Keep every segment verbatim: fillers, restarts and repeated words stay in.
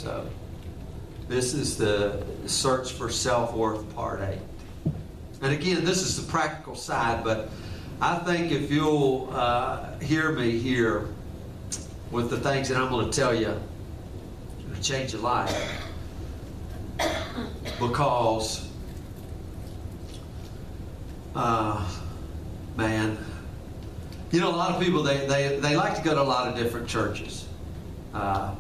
So this is the search for self-worth, part eight. And again, this is the practical side, but I think if you'll uh, hear me here with the things that I'm going to tell you, it'll change your life. Because, uh, man, you know, a lot of people, they, they, they like to go to a lot of different churches. Uh,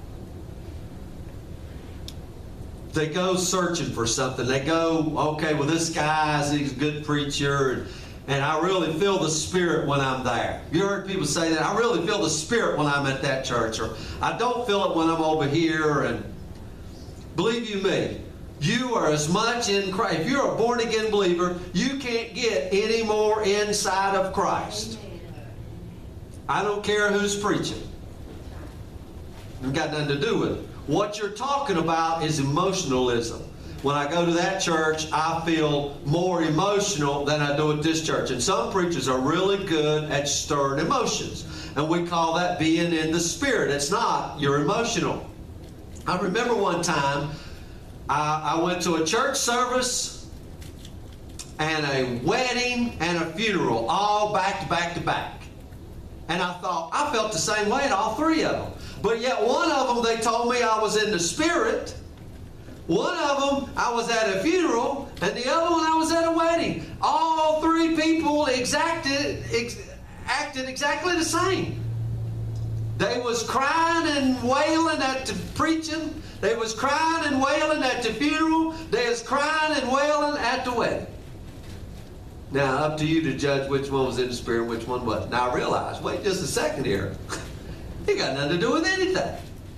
they go searching for something. They go, okay, well, this guy, he's a good preacher, and, and I really feel the Spirit when I'm there. You heard people say that? I really feel the Spirit when I'm at that church, or I don't feel it when I'm over here. And believe you me, you are as much in Christ. If you're a born-again believer, you can't get any more inside of Christ. I don't care who's preaching. It's got nothing to do with it. What you're talking about is emotionalism. When I go to that church, I feel more emotional than I do at this church. And some preachers are really good at stirring emotions. And we call that being in the Spirit. It's not. You're emotional. I remember one time, I, I went to a church service and a wedding and a funeral, all back to back to back. And I thought, I felt the same way at all three of them. But yet one of them, they told me I was in the Spirit. One of them, I was at a funeral. And the other one, I was at a wedding. All three people exacted, ex, acted exactly the same. They was crying and wailing at the preaching. They was crying and wailing at the funeral. They was crying and wailing at the wedding. Now, up to you to judge which one was in the Spirit and which one wasn't. Now, I realize, wait just a second here. It got nothing to do with anything.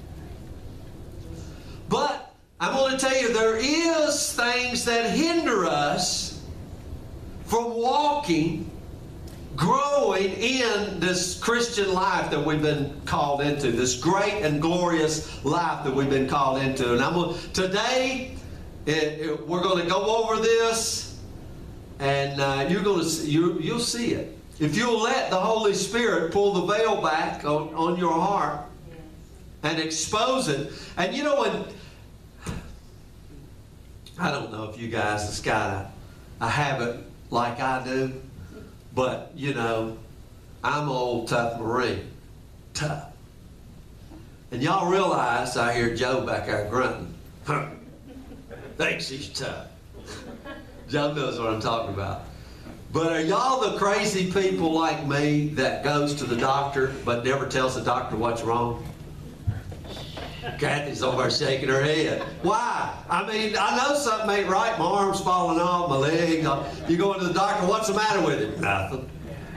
But I'm going to tell you, there is things that hinder us from walking, growing in this Christian life that we've been called into, this great and glorious life that we've been called into. And I'm going to, today, it, it, we're going to go over this, and uh, you're going to you you'll see it. If you'll let the Holy Spirit pull the veil back on, on your heart and expose it. And you know, when I don't know if you guys has got a, a habit like I do, but you know, I'm an old tough Marine. Tough. And y'all realize, I hear Joe back there grunting. Huh. Thinks he's tough. Joe knows what I'm talking about. But are y'all the crazy people like me that goes to the doctor but never tells the doctor what's wrong? Kathy's over there shaking her head. Why? I mean, I know something ain't right. My arm's falling off, my leg. You go into the doctor, what's the matter with it? Nothing.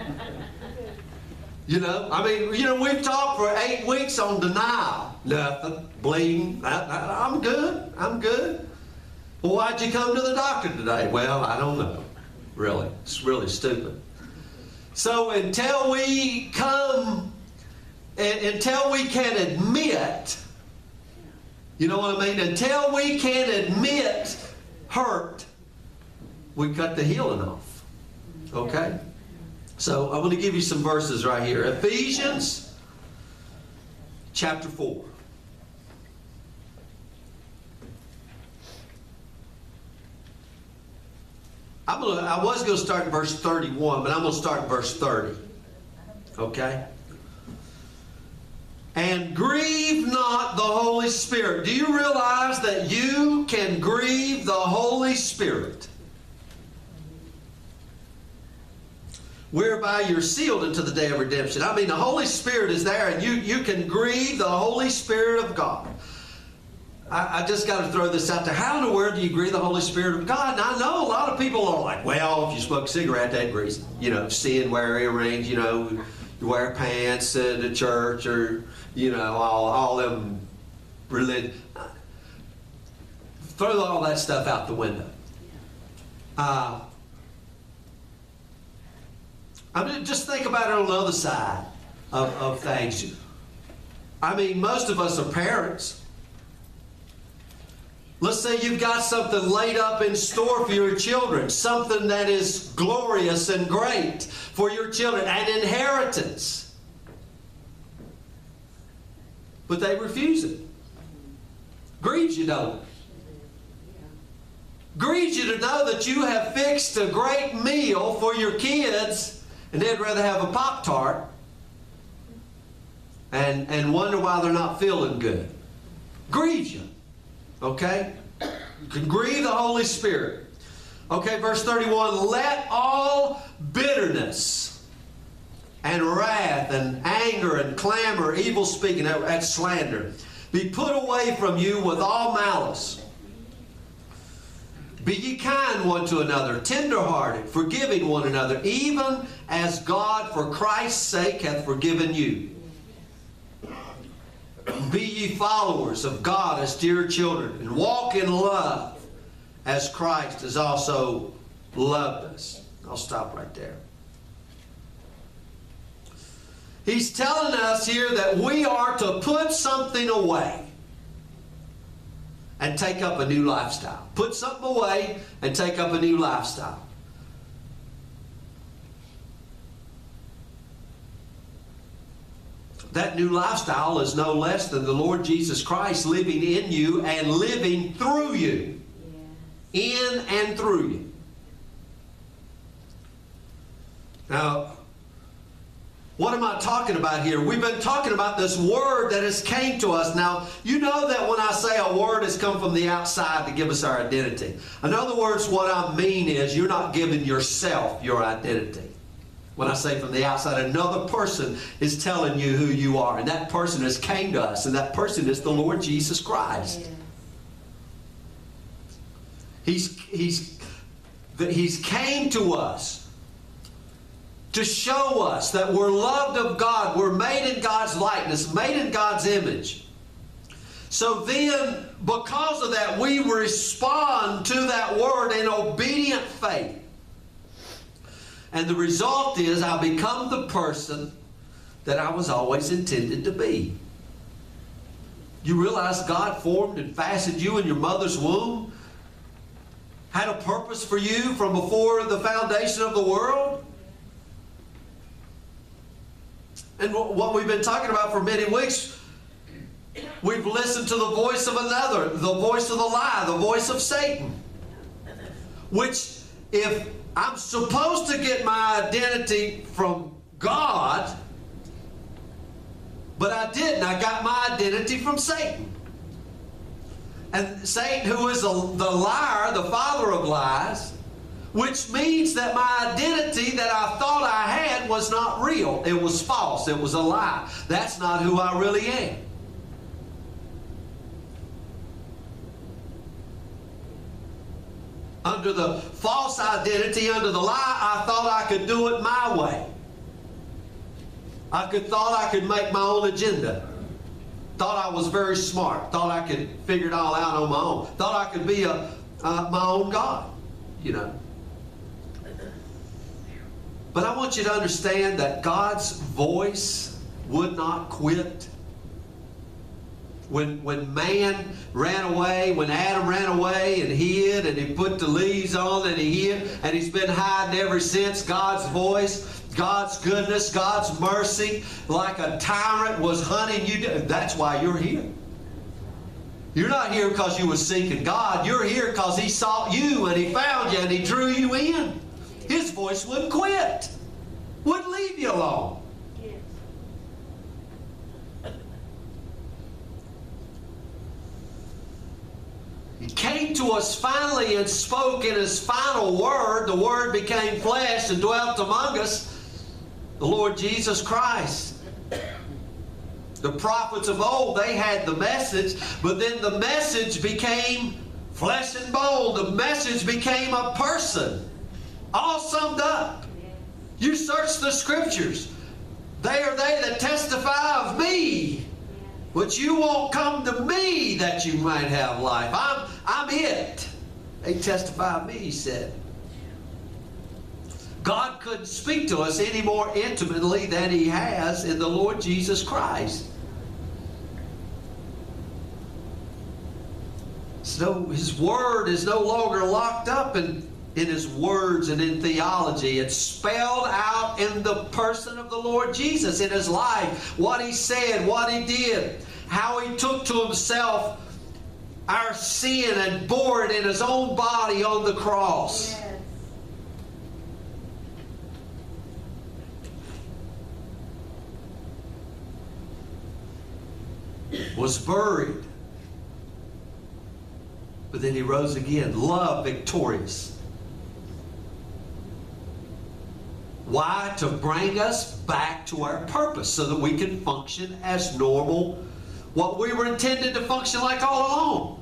You know, I mean, you know, we've talked for eight weeks on denial. Nothing. Bleeding. I, I, I'm good. I'm good. Well, why'd you come to the doctor today? Well, I don't know. Really. It's really stupid. So until we come, until we can admit, you know what I mean? Until we can admit hurt, we cut the healing off. Okay? So I'm going to give you some verses right here. Ephesians chapter four. I'm gonna, I was going to start in verse thirty-one, but I'm going to start in verse thirty. Okay? And grieve not the Holy Spirit. Do you realize that you can grieve the Holy Spirit? Whereby you're sealed unto the day of redemption. I mean, the Holy Spirit is there, and you, you can grieve the Holy Spirit of God. I, I just got to throw this out there. How in the world do you grieve the Holy Spirit of God? And I know a lot of people are like, well, if you smoke a cigarette, that grieves, you know, sin, wear earrings, you know, you wear pants to the church, or, you know, all, all them religion. Throw all that stuff out the window. Uh, I mean, just think about it on the other side of, of things. I mean, most of us are parents. Let's say you've got something laid up in store for your children, something that is glorious and great for your children, an but they refuse it. Grieves you, don't it? Grieves you to know that you have fixed a great meal for your kids and they'd rather have a Pop-Tart and, and wonder why they're not feeling good. Grieves you. Okay? You can grieve the Holy Spirit. Okay, verse thirty-one, let all bitterness and wrath and anger and clamor, evil speaking, and slander be put away from you with all malice. Be ye kind one to another, tender-hearted, forgiving one another, even as God for Christ's sake hath forgiven you. Be ye followers of God as dear children, and walk in love as Christ has also loved us. I'll stop right there. He's telling us here that we are to put something away and take up a new lifestyle. Put something away and take up a new lifestyle. That new lifestyle is no less than the Lord Jesus Christ living in you and living through you. Yes. In and through you. Now, what am I talking about here? We've been talking about this word that has came to us. Now, you know that when I say a word has come from the outside to give us our identity. In other words, what I mean is you're not giving yourself your identity. When I say from the outside, another person is telling you who you are. And that person has came to us. And that person is the Lord Jesus Christ. Yeah. He's, he's, he's came to us to show us that we're loved of God. We're made in God's likeness, made in God's image. So then, because of that, we respond to that word in obedient faith. And the result is I become the person that I was always intended to be. You realize God formed and fashioned you in your mother's womb? Had a purpose for you from before the foundation of the world? And what we've been talking about for many weeks, we've listened to the voice of another, the voice of the lie, the voice of Satan. Which, if I'm supposed to get my identity from God, but I didn't. I got my identity from Satan. And Satan, who is a, the liar, the father of lies, which means that my identity that I thought I had was not real. It was false. It was a lie. That's not who I really am. Under the false identity, under the lie, I thought I could do it my way. I could thought I could make my own agenda. Thought I was very smart. Thought I could figure it all out on my own. Thought I could be a uh, my own God, you know. But I want you to understand that God's voice would not quit. When, when man ran away, when Adam ran away and hid, and he put the leaves on and he hid, and he's been hiding ever since, God's voice, God's goodness, God's mercy, like a tyrant was hunting you. That's why you're here. You're not here because you were seeking God. You're here because He sought you and He found you and He drew you in. His voice wouldn't quit. Wouldn't leave you alone. He came to us finally and spoke in His final word. The Word became flesh and dwelt among us, the Lord Jesus Christ. The prophets of old, they had the message, but then the message became flesh and bone. The message became a person, all summed up. You search the Scriptures. They are they that testify of me. But you won't come to me that you might have life. I'm, I'm it. They testify of me, He said. God couldn't speak to us any more intimately than He has in the Lord Jesus Christ. So His Word is no longer locked up in, in His words and in theology. It's spelled out in the person of the Lord Jesus, in His life, what He said, what He did, how He took to Himself our sin and bore it in His own body on the cross. Yes. Was buried. But then He rose again. Love victorious. Why? To bring us back to our purpose so that we can function as normal, what we were intended to function like all along.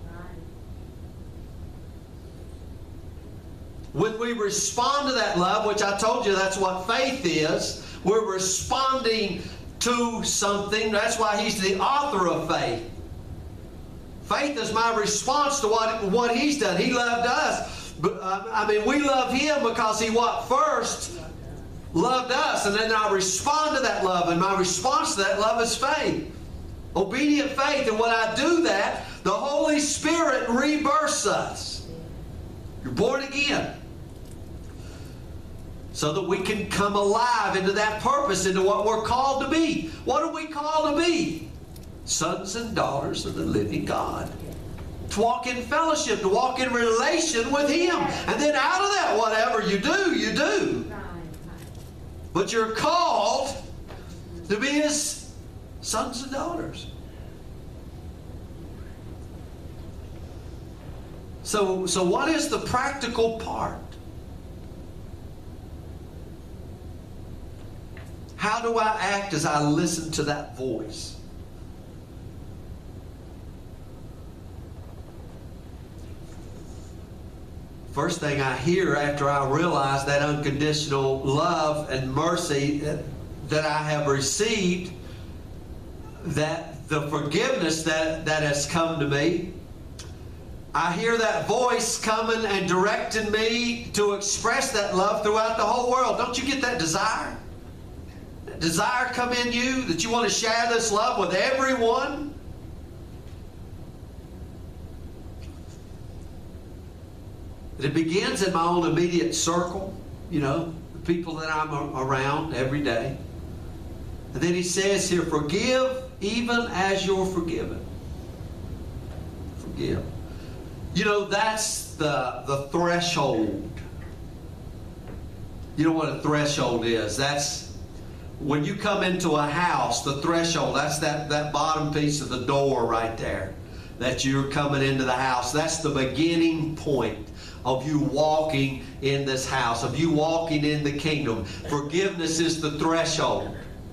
When we respond to that love, which I told you that's what faith is, we're responding to something. That's why He's the author of faith. Faith is my response to what, what He's done. He loved us. But, uh, I mean, we love Him because He what? First loved us. And then I respond to that love. And my response to that love is faith. Obedient faith. And when I do that, the Holy Spirit rebirths us. You're born again. So that we can come alive into that purpose, into what we're called to be. What are we called to be? Sons and daughters of the living God. To walk in fellowship, to walk in relation with Him. And then out of that, whatever you do, you do. But you're called to be His sons and daughters. So, so what is the practical part? How do I act as I listen to that voice? First thing I hear after I realize that unconditional love and mercy that, that I have received, that the forgiveness that, that has come to me, I hear that voice coming and directing me to express that love throughout the whole world. Don't you get that desire? That desire come in you that you want to share this love with everyone? It begins in my own immediate circle, you know, the people that I'm around every day. And then He says here, forgive even as you're forgiven. Forgive. You know, that's the, the threshold. You know what a threshold is? That's when you come into a house, the threshold, that's that, that bottom piece of the door right there. That you're coming into the house. That's the beginning point of you walking in this house, of you walking in the kingdom. Forgiveness is the threshold.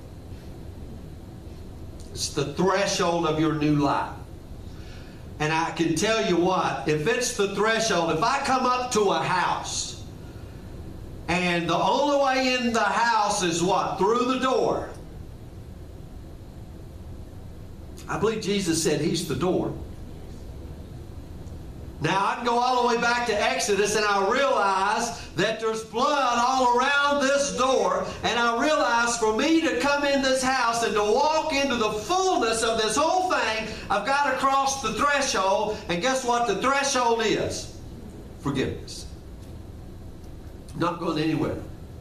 It's the threshold of your new life. And I can tell you what, if it's the threshold, if I come up to a house and the only way in the house is what? Through the door. I believe Jesus said He's the door. Now, I can go all the way back to Exodus and I realize that there's blood all around this door. And I realize for me to come in this house and to walk into the fullness of this whole thing, I've got to cross the threshold. And guess what the threshold is? Forgiveness. Not going anywhere.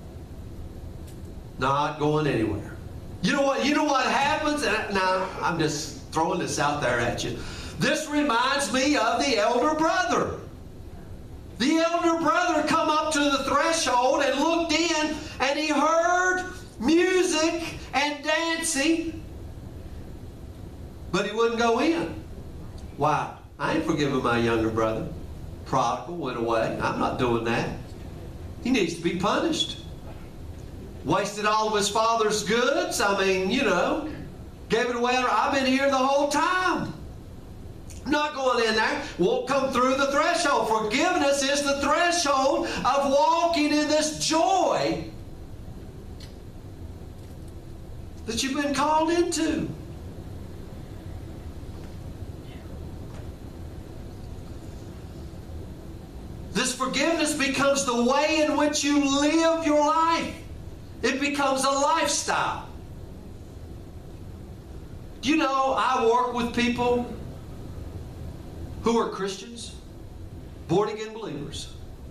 Not going anywhere. You know what, you know what happens? And now, I'm just throwing this out there at you. This reminds me of the elder brother. The elder brother come up to the threshold and looked in and he heard music and dancing, but he wouldn't go in. Why? I ain't forgiving my younger brother. Prodigal went away. I'm not doing that. He needs to be punished. Wasted all of his father's goods. I mean, you know, gave it away. I've been here the whole time. Not going in there. Won't come through the threshold. Forgiveness is the threshold of walking in this joy that you've been called into. This forgiveness becomes the way in which you live your life. It becomes a lifestyle. Do you know, I work with people who are Christians, born-again believers,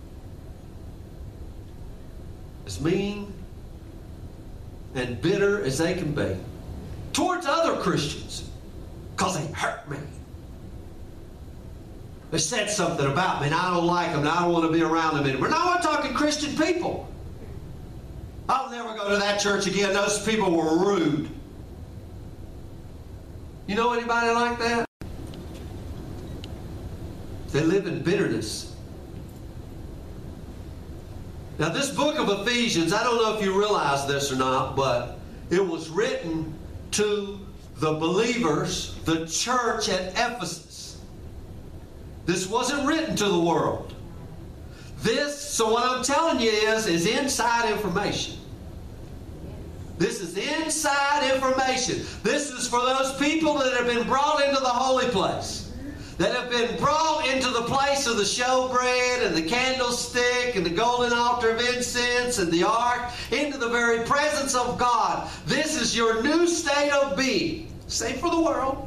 as mean and bitter as they can be towards other Christians because they hurt me. They said something about me, and I don't like them, and I don't want to be around them anymore. Now we're talking Christian people. I'll never go to that church again. Those people were rude. You know anybody like that? They live in bitterness. Now this book of Ephesians, I don't know if you realize this or not, but it was written to the believers, the church at Ephesus. This wasn't written to the world. This, so what I'm telling you is, is inside information. This is inside information. This is for those people that have been brought into the holy place, that have been brought into the place of the showbread and the candlestick and the golden altar of incense and the ark, into the very presence of God. This is your new state of being. Same for the world.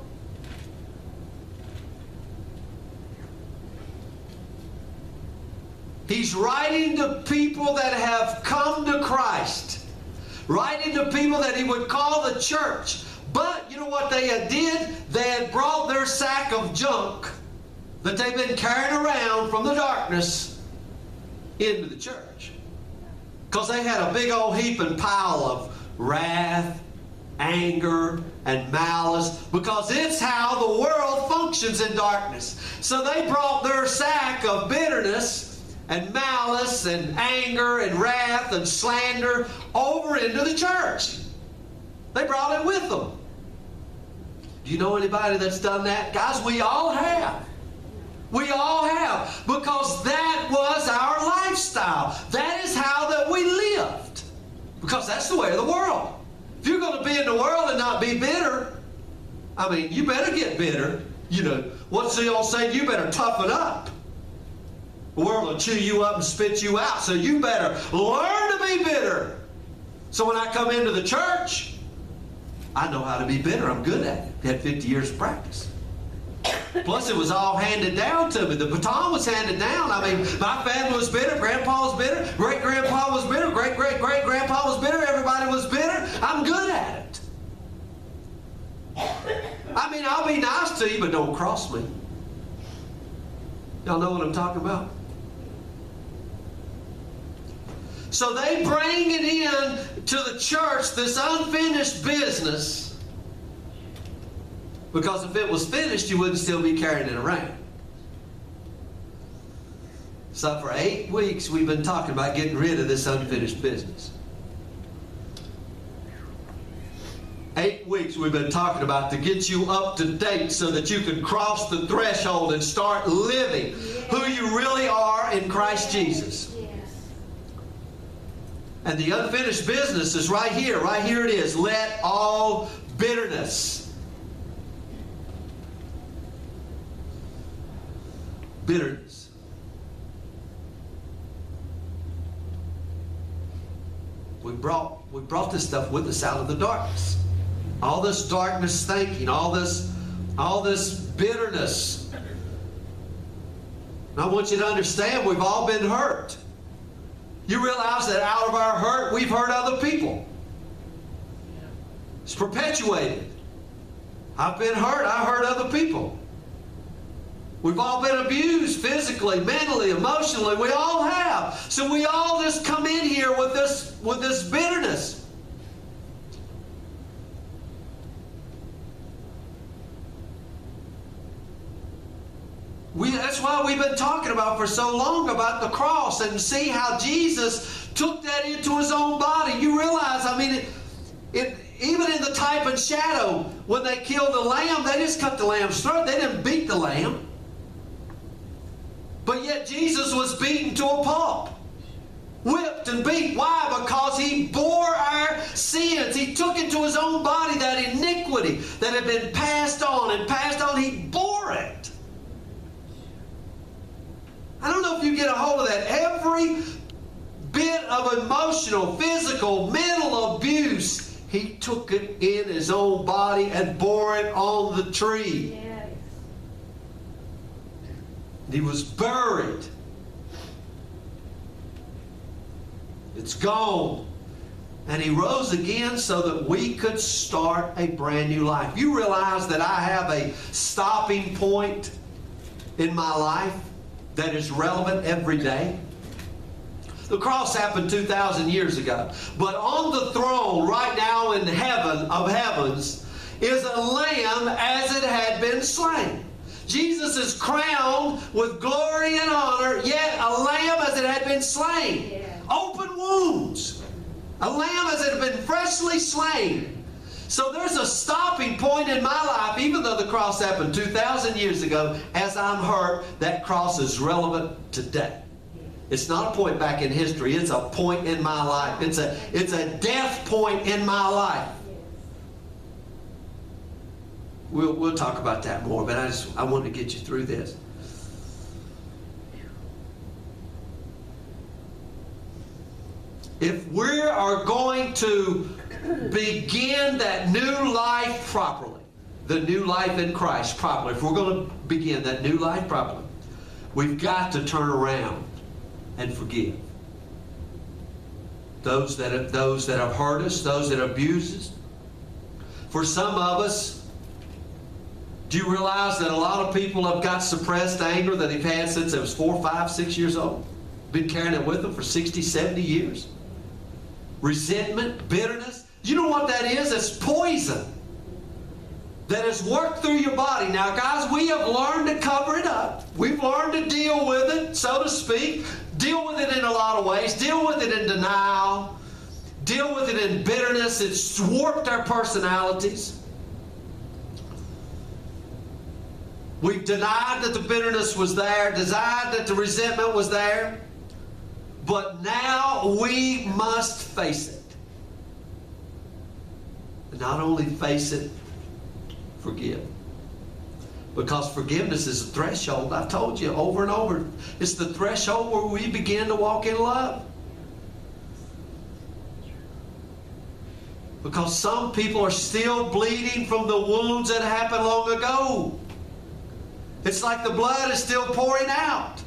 He's writing to people that have come to Christ. Writing to people that he would call the church. But you know what they had did? They had brought their sack of junk that they've been carrying around from the darkness into the church. Because they had a big old heaping pile of wrath, anger, and malice, because it's how the world functions in darkness. So they brought their sack of bitterness and malice and anger and wrath and slander over into the church. They brought it with them. Do you know anybody that's done that? Guys, we all have. We all have. Because that was our lifestyle. That is how that we lived. Because that's the way of the world. If you're going to be in the world and not be bitter, I mean, you better get bitter. You know, what's the old saying? You better toughen up. The world will chew you up and spit you out. So you better learn to be bitter. So when I come into the church, I know how to be bitter. I'm good at it. I had fifty years of practice. Plus, it was all handed down to me. The baton was handed down. I mean, my family was bitter. Grandpa was bitter. Great-grandpa was bitter. Great-great-great-grandpa was bitter. Everybody was bitter. I'm good at it. I mean, I'll be nice to you, but don't cross me. Y'all know what I'm talking about? So they bring it in to the church, this unfinished business, because if it was finished, you wouldn't still be carrying it around. So for eight weeks, we've been talking about getting rid of this unfinished business. Eight weeks we've been talking about to get you up to date so that you can cross the threshold and start living who you really are in Christ Jesus. And the unfinished business is right here. Right here it is. Let all bitterness. Bitterness. We brought, we brought this stuff with us out of the darkness. All this darkness thinking, all this, all this bitterness. And I want you to understand, we've all been hurt. You realize that out of our hurt, we've hurt other people. It's perpetuated. I've been hurt. I hurt other people. We've all been abused physically, mentally, emotionally. We all have. So we all just come in here with this, with this bitterness. We, that's why we've been talking about for so long about the cross, and see how Jesus took that into his own body. You realize, I mean, it, it, even in the type and shadow, when they killed the lamb, they just cut the lamb's throat. They didn't beat the lamb. But yet Jesus was beaten to a pulp. Whipped and beat. Why? Because he bore our sins. He took into his own body that iniquity that had been passed on and passed on. He bore it. I don't know if you get a hold of that. Every bit of emotional, physical, mental abuse, he took it in his own body and bore it on the tree. Yes. He was buried. It's gone. And he rose again so that we could start a brand new life. You realize that I have a stopping point in my life that is relevant every day? The cross happened two thousand years ago. But on the throne right now in heaven of heavens is a lamb as it had been slain. Jesus is crowned with glory and honor, yet a lamb as it had been slain. Yeah. Open wounds. A lamb as it had been freshly slain. So there's a stopping point in my life, even though the cross happened two thousand years ago, as I'm hurt, that cross is relevant today. It's not a point back in history, it's a point in my life. It's a, it's a death point in my life. We'll, we'll talk about that more, but I just I wanted to get you through this. If we are going to begin that new life properly, the new life in Christ properly, if we're going to begin that new life properly, we've got to turn around and forgive. Those that have, those that have hurt us, those that abuse us. For some of us, do you realize that a lot of people have got suppressed anger that they've had since they was four, five, six years old? Been carrying it with them for sixty, seventy years. Resentment, bitterness. You know what that is? It's poison that has worked through your body. Now, guys, we have learned to cover it up. We've learned to deal with it, so to speak. Deal with it in a lot of ways. Deal with it in denial. Deal with it in bitterness. It's warped our personalities. We've denied that the bitterness was there, denied that the resentment was there. But now we must face it. And not only face it, forgive. Because forgiveness is a threshold. I've told you over and over. It's the threshold where we begin to walk in love. Because some people are still bleeding from the wounds that happened long ago. It's like the blood is still pouring out.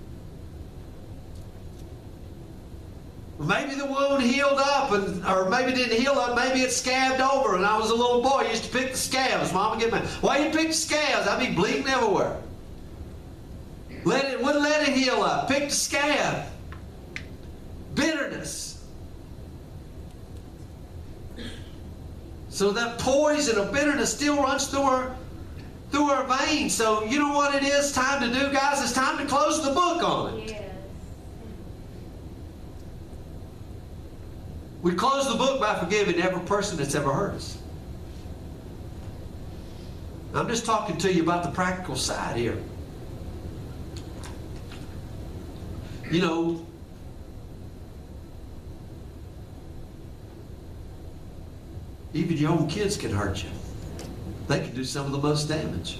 Maybe the wound healed up, and or maybe it didn't heal up. Maybe it scabbed over. And I was a little boy, I used to pick the scabs. Mama get mad. Why you pick the scabs? I'd be bleeding everywhere. Let it wouldn't let it heal up. Pick the scab. Bitterness. So that poison of bitterness still runs through our through our veins. So you know what it is time to do, guys? It's time to close the book on it. Yeah. We close the book by forgiving every person that's ever hurt us. I'm just talking to you about the practical side here. You know, even your own kids can hurt you. They can do some of the most damage.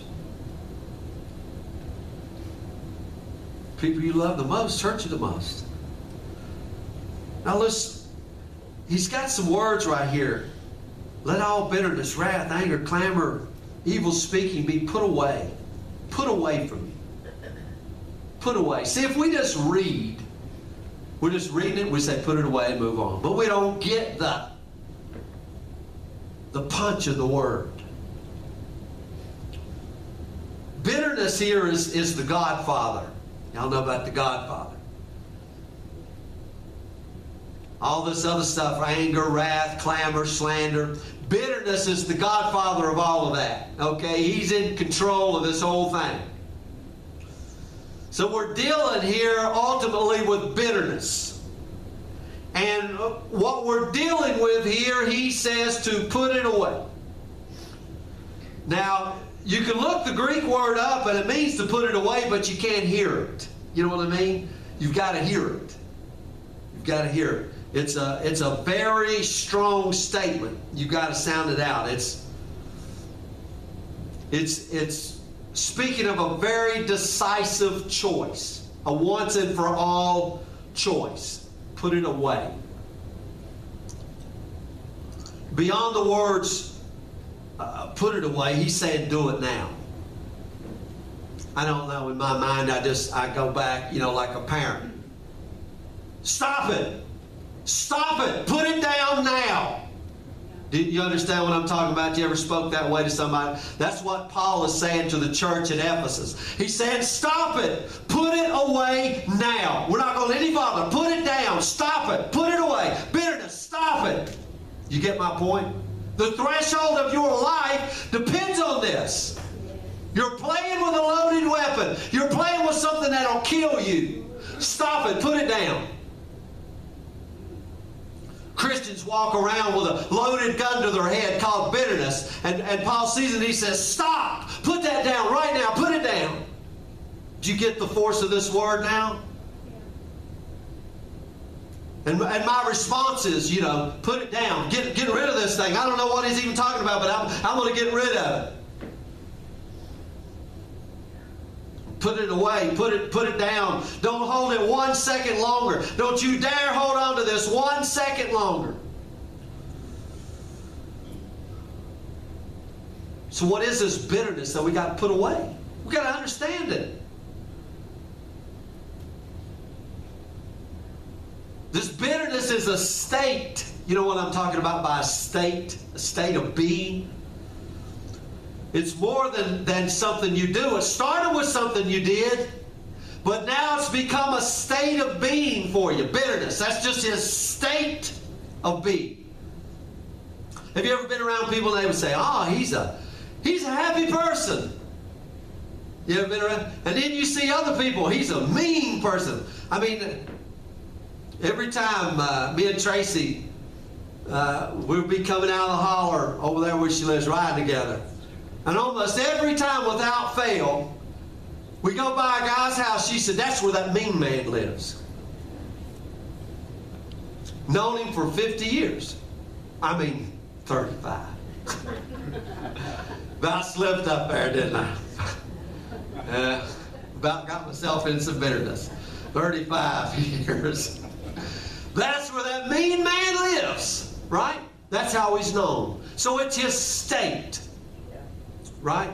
People you love the most hurt you the most. Now listen. He's got some words right here. Let all bitterness, wrath, anger, clamor, evil speaking be put away. Put away from you. Put away. See, if we just read, we're just reading it, we say put it away and move on. But we don't get the, the punch of the word. Bitterness here is, is the Godfather. Y'all know about the Godfather. All this other stuff, anger, wrath, clamor, slander. Bitterness is the godfather of all of that. Okay? He's in control of this whole thing. So we're dealing here ultimately with bitterness. And what we're dealing with here, he says to put it away. Now, you can look the Greek word up and it means to put it away, but you can't hear it. You know what I mean? You've got to hear it. You've got to hear it. It's a, it's a very strong statement. You've got to sound it out. It's, it's, it's speaking of a very decisive choice. A once and for all choice. Put it away. Beyond the words, uh, put it away, he's saying do it now. I don't know, in my mind, I just, I go back, you know, like a parent. Stop it. Stop it. Put it down now. Do you understand what I'm talking about? You ever spoke that way to somebody? That's what Paul is saying to the church at Ephesus. He's saying, stop it. Put it away now. We're not going any farther. Put it down. Stop it. Put it away. Bitterness, stop it. You get my point? The threshold of your life depends on this. You're playing with a loaded weapon. You're playing with something that'll kill you. Stop it. Put it down. Christians walk around with a loaded gun to their head called bitterness. And, and Paul sees it and he says, stop! Put that down right now. Put it down. Do you get the force of this word now? And, and my response is, you know, put it down. Get, get rid of this thing. I don't know what he's even talking about, but I'm, I'm going to get rid of it. Put it away. Put it, put it down. Don't hold it one second longer. Don't you dare hold on to this one second longer. So what is this bitterness that we got to put away? We got to understand it. This bitterness is a state. You know what I'm talking about by a state? A state of being. It's more than, than something you do. It started with something you did, but now it's become a state of being for you. Bitterness. That's just his state of being. Have you ever been around people and they would say, oh, he's a, he's a happy person. You ever been around? And then you see other people, he's a mean person. I mean, every time uh, me and Tracy, uh, we'd be coming out of the holler over there where she lives, riding together. And almost every time without fail, we go by a guy's house, she said, that's where that mean man lives. Known him for fifty years. I mean, thirty-five. About slipped up there, didn't I? Uh, about got myself in some bitterness. thirty-five years. That's where that mean man lives, right? That's how he's known. So it's his state. Right?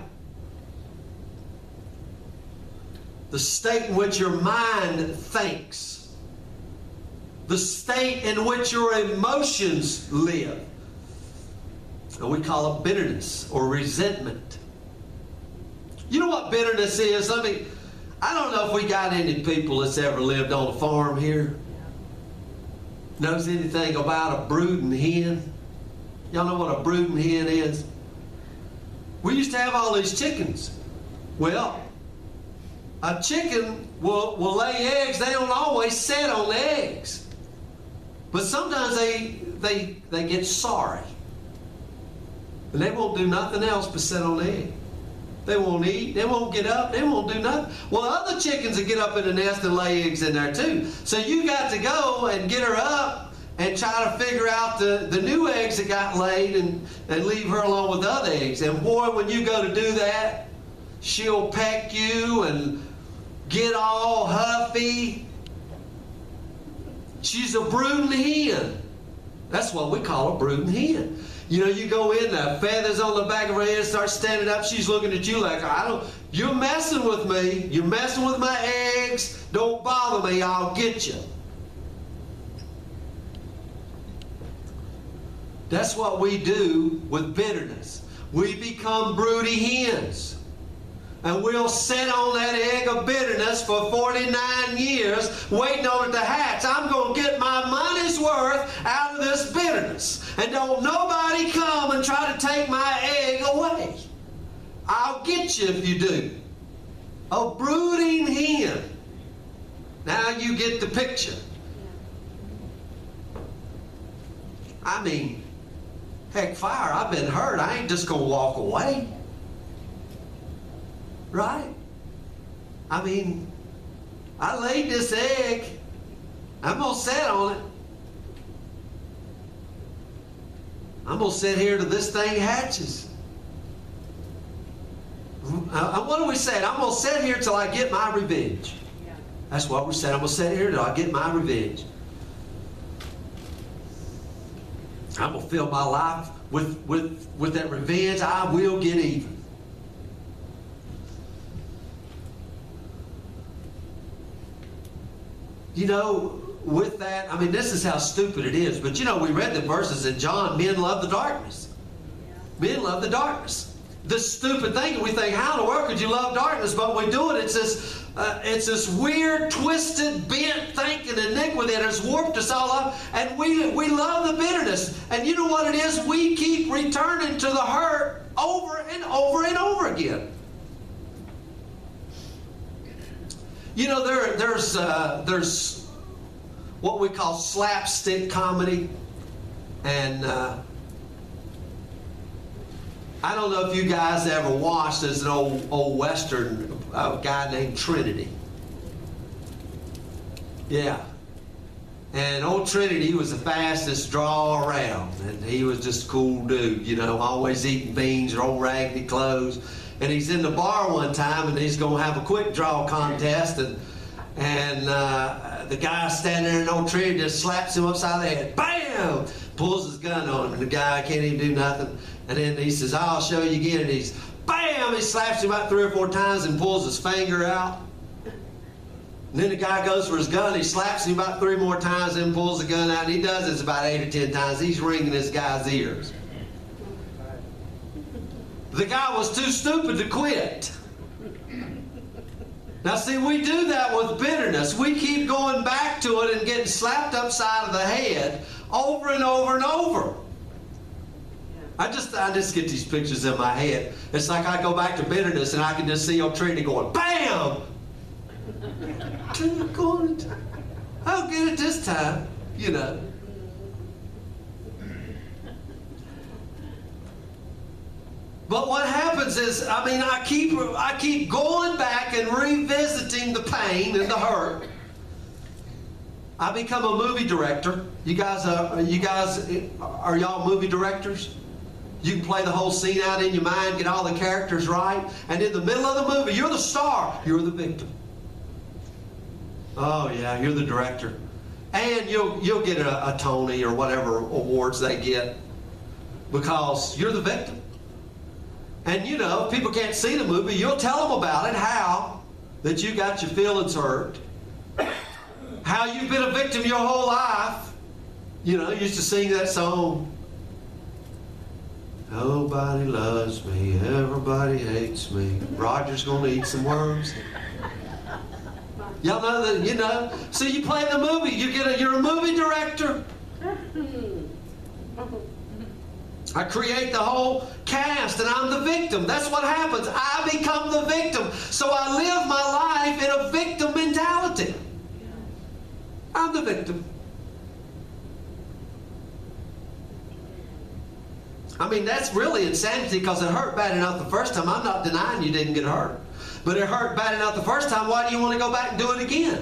The state in which your mind thinks. The state in which your emotions live. And we call it bitterness or resentment. You know what bitterness is? I mean, I don't know if we got any people that's ever lived on a farm here. Knows anything about a brooding hen? Y'all know what a brooding hen is? We used to have all these chickens. Well, a chicken will, will lay eggs. They don't always sit on the eggs. But sometimes they, they, they get sorry. And they won't do nothing else but sit on the egg. They won't eat. They won't get up. They won't do nothing. Well, other chickens will get up in the nest and lay eggs in there too. So you got to go and get her up and try to figure out the, the new eggs that got laid and, and leave her alone with the other eggs. And boy, when you go to do that, she'll peck you and get all huffy. She's a brooding hen. That's what we call a brooding hen. You know, you go in there, feathers on the back of her head, start standing up, she's looking at you like, I don't, you're messing with me. You're messing with my eggs. Don't bother me, I'll get you. That's what we do with bitterness. We become broody hens. And we'll sit on that egg of bitterness for forty-nine years waiting on it to hatch. I'm going to get my money's worth out of this bitterness. And don't nobody come and try to take my egg away. I'll get you if you do. A brooding hen. Now you get the picture. I mean, heck, fire, I've been hurt. I ain't just going to walk away. Right? I mean, I laid this egg. I'm going to sit on it. I'm going to sit here till this thing hatches. Uh, what do we say? I'm going to sit here till I get my revenge. Yeah. That's what we said. I'm going to sit here till I get my revenge. I'm going to fill my life with, with, with that revenge. I will get even. You know, with that, I mean, this is how stupid it is. But you know, we read the verses in John, men love the darkness. Men love the darkness. This stupid thing, we think, how in the world could you love darkness? But we do it. It's this, uh, it's this weird, twisted, bent thinking, iniquity that has warped us all up. And we, we love the bitterness. And you know what it is? We keep returning to the hurt over and over and over again. You know, there, there's, uh, there's what we call slapstick comedy. And uh, I don't know if you guys ever watched, there's an old, old Western uh, guy named Trinity. Yeah. And old Trinity, he was the fastest draw around. And he was just a cool dude, you know, always eating beans or old raggedy clothes. And he's in the bar one time, and he's going to have a quick draw contest. And and uh, the guy standing there in old Trinity just slaps him upside the head. Bam! Pulls his gun on him, and the guy can't even do nothing. And then he says, I'll show you again. And he's, bam! He slaps him about three or four times and pulls his finger out. And then the guy goes for his gun. He slaps him about three more times and pulls the gun out. And he does this about eight or ten times. He's ringing this guy's ears. The guy was too stupid to quit. Now see, we do that with bitterness. We keep going back to it and getting slapped upside of the head over and over and over. I just I just get these pictures in my head. It's like I go back to bitterness and I can just see old Trinity going, bam! I'll get it this time, you know. But what happens is, I mean, I keep I keep going back and revisiting the pain and the hurt. I become a movie director. You guys, uh, you guys, are y'all movie directors? You can play the whole scene out in your mind, get all the characters right, and in the middle of the movie, you're the star, you're the victim. Oh yeah, you're the director, and you'll you'll get a, a Tony or whatever awards they get because you're the victim. And you know, if people can't see the movie, you'll tell them about it, how that you got your feelings hurt, how you've been a victim your whole life. You know, you used to sing that song. Nobody loves me, everybody hates me. Roger's gonna eat some worms. Y'all know that, you know. So you play the movie, you get a, you're a movie director. I create the whole cast and I'm the victim. That's what happens. I become the victim. So I live my life in a victim mentality. I'm the victim. I mean, that's really insanity because it hurt bad enough the first time. I'm not denying you didn't get hurt. But it hurt bad enough the first time. Why do you want to go back and do it again?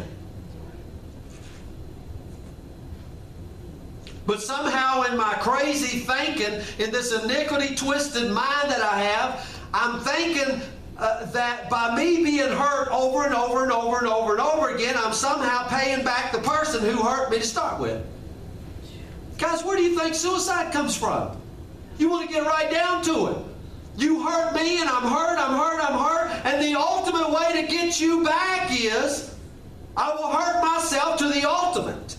But somehow in my crazy thinking, in this iniquity twisted mind that I have, I'm thinking uh, that by me being hurt over and over and over and over and over again, I'm somehow paying back the person who hurt me to start with. Guys, where do you think suicide comes from? You want to get right down to it. You hurt me and I'm hurt, I'm hurt, I'm hurt. And the ultimate way to get you back is I will hurt myself to the ultimate.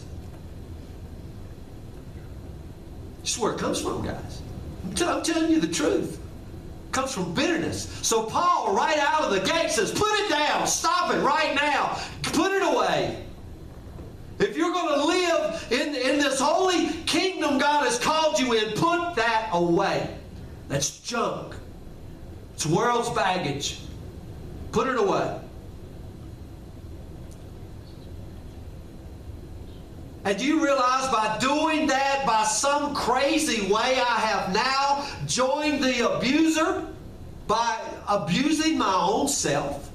That's where it comes from, guys. I'm, t- I'm telling you the truth. It comes from bitterness. So Paul, right out of the gate, says, put it down. Stop it right now. Put it away. If you're going to live in, in this holy kingdom God has called you in, put that away. That's junk. It's world's baggage. Put it away. And do you realize by doing that, by some crazy way, I have now joined the abuser by abusing my own self?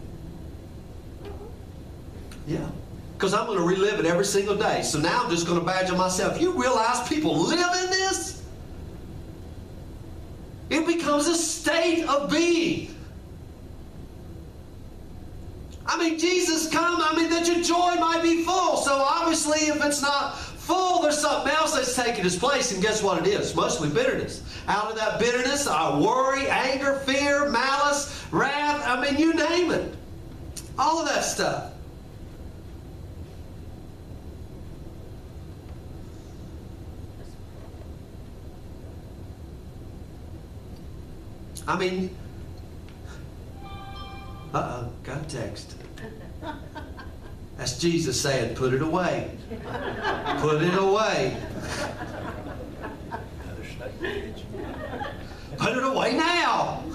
Yeah. Because I'm going to relive it every single day. So now I'm just going to badger myself. You realize people live in this? It becomes a state of being. I mean, Jesus come, I mean, that your joy might be full. So obviously, if it's not full, there's something else that's taking its place. And guess what it is? Mostly bitterness. Out of that bitterness, our worry, anger, fear, malice, wrath, I mean, you name it. All of that stuff. I mean, uh-oh, got a text. That's Jesus saying, put it away. Put it away. Put it away now.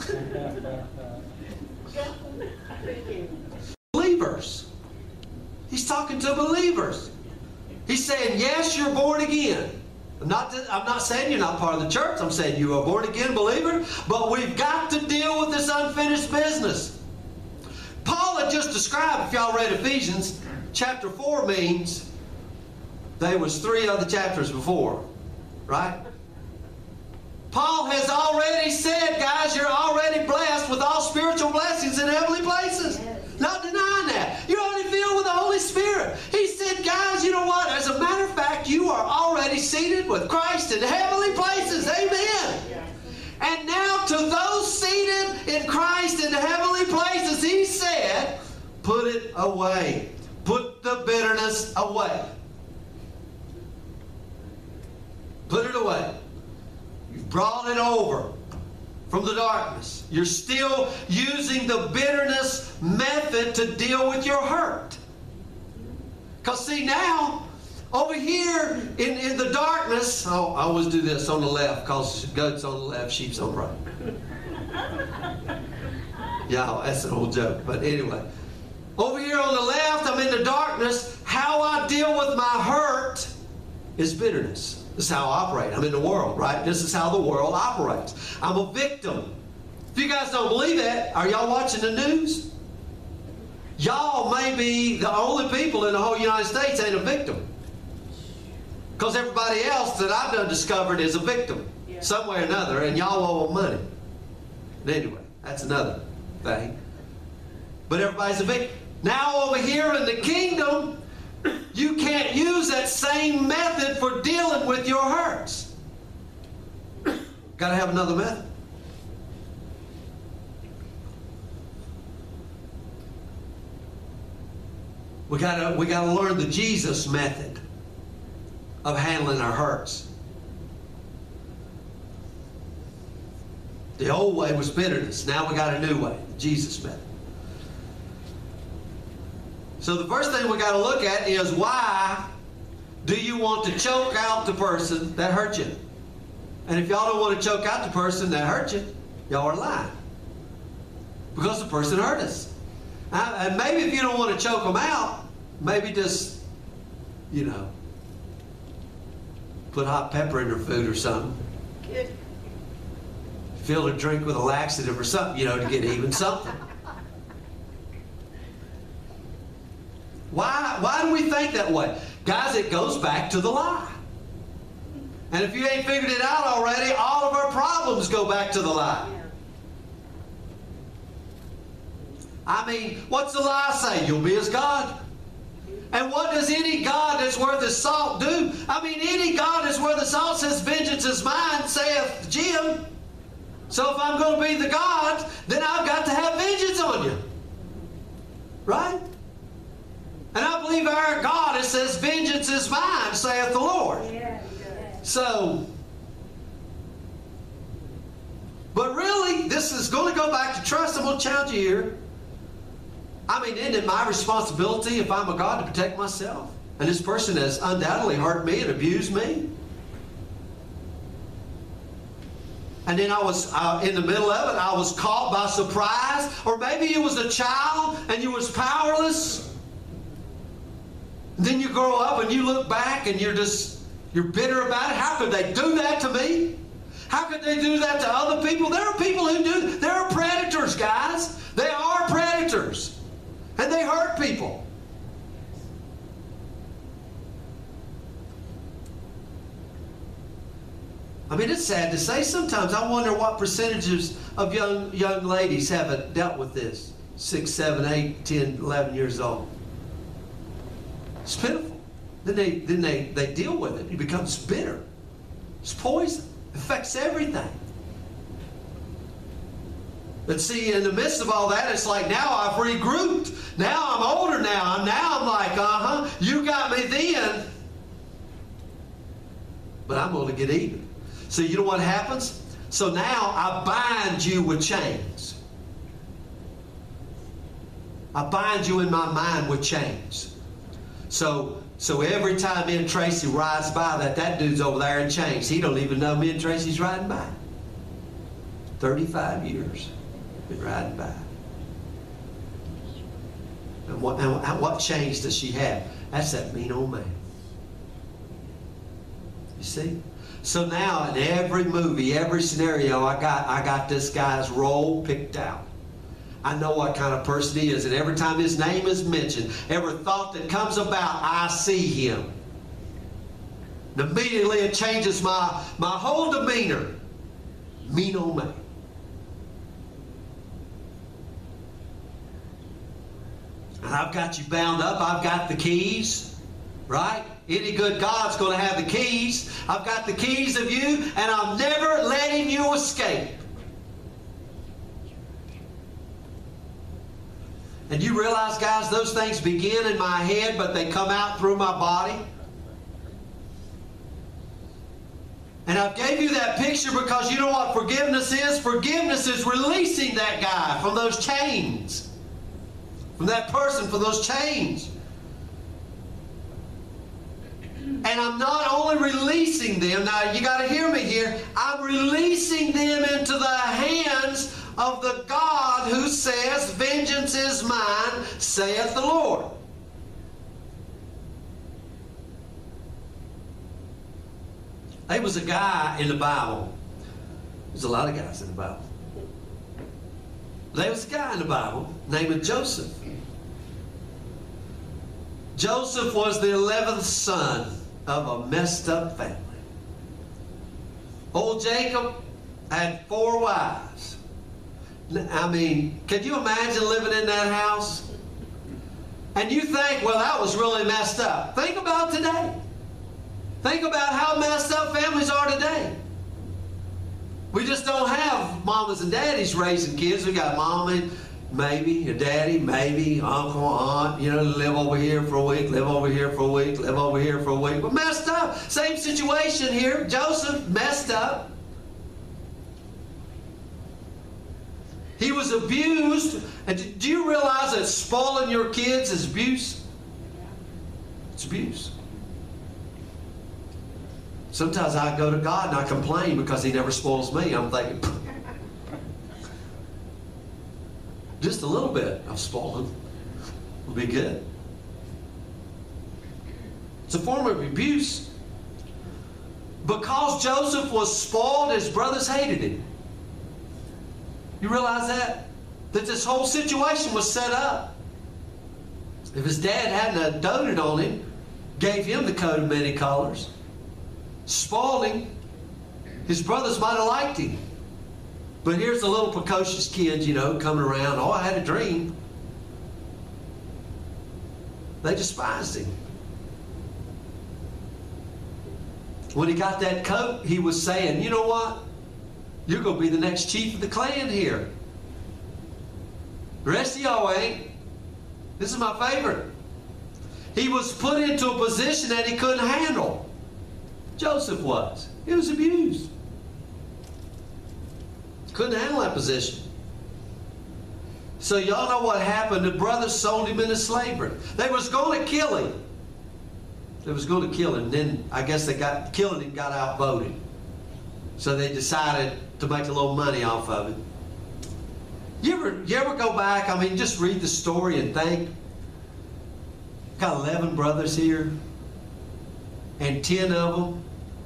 Believers. He's talking to believers. He's saying, yes, you're born again. I'm not, I'm not saying you're not part of the church. I'm saying you are a born again believer. But we've got to deal with this unfinished business. Paul had just described, if y'all read Ephesians, chapter four means there was three other chapters before. Right? Paul has already said, guys, you're already blessed with all spiritual blessings in heavenly places. Not denying that. You're already filled with the Holy Spirit. He said, guys, you know what? As a matter of fact, you are already seated with Christ in heavenly places. Amen. And now to those seated in Christ in heavenly places, he said, put it away. Put the bitterness away. Put it away. You've brought it over from the darkness. You're still using the bitterness method to deal with your hurt. Because see now, over here in, in the darkness, oh, I always do this on the left because goat's on the left, sheep's on the right. Yeah, that's an old joke. But anyway, over here on the left, I'm in the darkness. How I deal with my hurt is bitterness. This is how I operate. I'm in the world, right? This is how the world operates. I'm a victim. If you guys don't believe that, are y'all watching the news? Y'all may be the only people in the whole United States ain't a victim. Because everybody else that I've done discovered is a victim. Yeah. Some way or another, and y'all owe them money. But anyway, that's another thing. But everybody's a victim. Now over here in the kingdom, you can't use that same method for dealing with your hurts. Got to have another method. We got to we got to learn the Jesus method of handling our hurts. The old way was bitterness. Now we got a new way, the Jesus method. So the first thing we got to look at is, why do you want to choke out the person that hurt you? And if y'all don't want to choke out the person that hurt you, y'all are lying. Because the person hurt us. And maybe if you don't want to choke them out, maybe just, you know, put hot pepper in their food or something. Fill their drink with a laxative or something, you know, to get even something. Why, why do we think that way? Guys, it goes back to the lie. And if you ain't figured it out already, all of our problems go back to the lie. I mean, what's the lie say? You'll be as God. And what does any God that's worth his salt do? I mean, any God that's worth his salt says, vengeance is mine, saith Jim. So if I'm going to be the God, then I've got to have vengeance on you. Right? And I believe our God, it says, vengeance is mine, saith the Lord. Yeah, yeah. So, but really, this is going to go back to trust. I'm going to challenge you here. I mean, isn't it my responsibility, if I'm a God, to protect myself? And this person has undoubtedly hurt me and abused me. And then I was uh, in the middle of it, I was caught by surprise. Or maybe you was a child and you was powerless. Then you grow up and you look back and you're just, you're bitter about it. How could they do that to me? How could they do that to other people? There are people who do, there are predators, guys. They are predators. And they hurt people. I mean, it's sad to say sometimes. I wonder what percentages of young young ladies haven't dealt with this. Six, seven, eight, ten, eleven years old. It's pitiful. Then they then they, they deal with it. It becomes bitter. It's poison. It affects everything. But see, in the midst of all that, it's like now I've regrouped. Now I'm older now. Now I'm like, uh-huh, you got me then. But I'm going to get even. So you know what happens? So now I bind you with chains. I bind you in my mind with chains. So, so every time me and Tracy rides by that, that dude's over there in chains. He don't even know me and Tracy's riding by. thirty-five years been riding by. And what, and what chains does she have? That's that mean old man. You see? So now in every movie, every scenario, I got I got this guy's role picked out. I know what kind of person he is, and every time his name is mentioned, every thought that comes about, I see him. And immediately it changes my, my whole demeanor. Mean old man. And I've got you bound up. I've got the keys, right? Any good God's going to have the keys. I've got the keys of you, and I'm never letting you escape. And you realize, guys, those things begin in my head, but they come out through my body. And I gave you that picture because you know what forgiveness is? Forgiveness is releasing that guy from those chains. From that person, from those chains. And I'm not only releasing them, now you got to hear me here, I'm releasing them into the hands of the God who says, vengeance is mine, saith the Lord. There was a guy in the Bible. There's a lot of guys in the Bible. There was a guy in the Bible named Joseph. Joseph was the eleventh son of a messed up family. Old Jacob had four wives. I mean, could you imagine living in that house? And you think, well, that was really messed up. Think about today. Think about how messed up families are today. We just don't have mamas and daddies raising kids. We got mommy, maybe, a daddy, maybe, uncle, aunt, you know, live over here for a week, live over here for a week, live over here for a week. But messed up. Same situation here. Joseph messed up. He was abused. And do you realize that spoiling your kids is abuse? It's abuse. Sometimes I go to God and I complain because He never spoils me. I'm thinking, just a little bit of spoiling will be good. It's a form of abuse. Because Joseph was spoiled, his brothers hated him. You realize that? That this whole situation was set up. If his dad hadn't doted on him, gave him the coat of many colors, spoiled him, his brothers might have liked him. But here's the little precocious kid, you know, coming around. Oh, I had a dream. They despised him. When he got that coat, he was saying, you know what? You're going to be the next chief of the clan here. The rest of y'all ain't. This is my favorite. He was put into a position that he couldn't handle. Joseph was. He was abused. Couldn't handle that position. So y'all know what happened. The brothers sold him into slavery. They was going to kill him. They was going to kill him. Then I guess they got killing him got outvoted. So they decided to make a little money off of it. You ever, you ever go back, I mean, just read the story and think, got eleven brothers here, and ten of them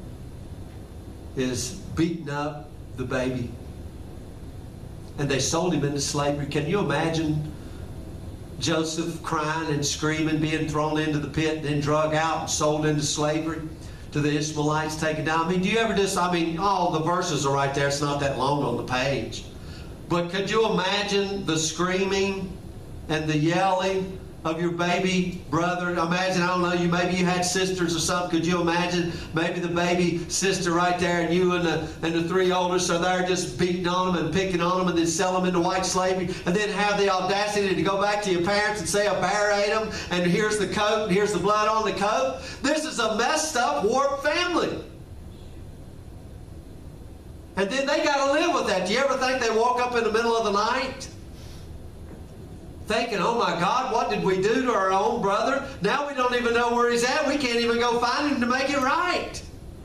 is beating up the baby. And they sold him into slavery. Can you imagine Joseph crying and screaming, being thrown into the pit, and then drug out and sold into slavery to the Ishmaelites, taken down? I mean, do you ever just, I mean, all the verses are right there. It's not that long on the page. But could you imagine the screaming and the yelling of your baby brother? Imagine, I don't know, you maybe you had sisters or something. Could you imagine maybe the baby sister right there, and you and the and the three oldest are there just beating on them and picking on them, and then sell them into white slavery, and then have the audacity to go back to your parents and say a bear ate them, and here's the coat, and here's the blood on the coat? This is a messed up, warped family. And then they got to live with that. Do you ever think they woke up in the middle of the night thinking, oh my God, what did we do to our own brother? Now we don't even know where he's at. We can't even go find him to make it right.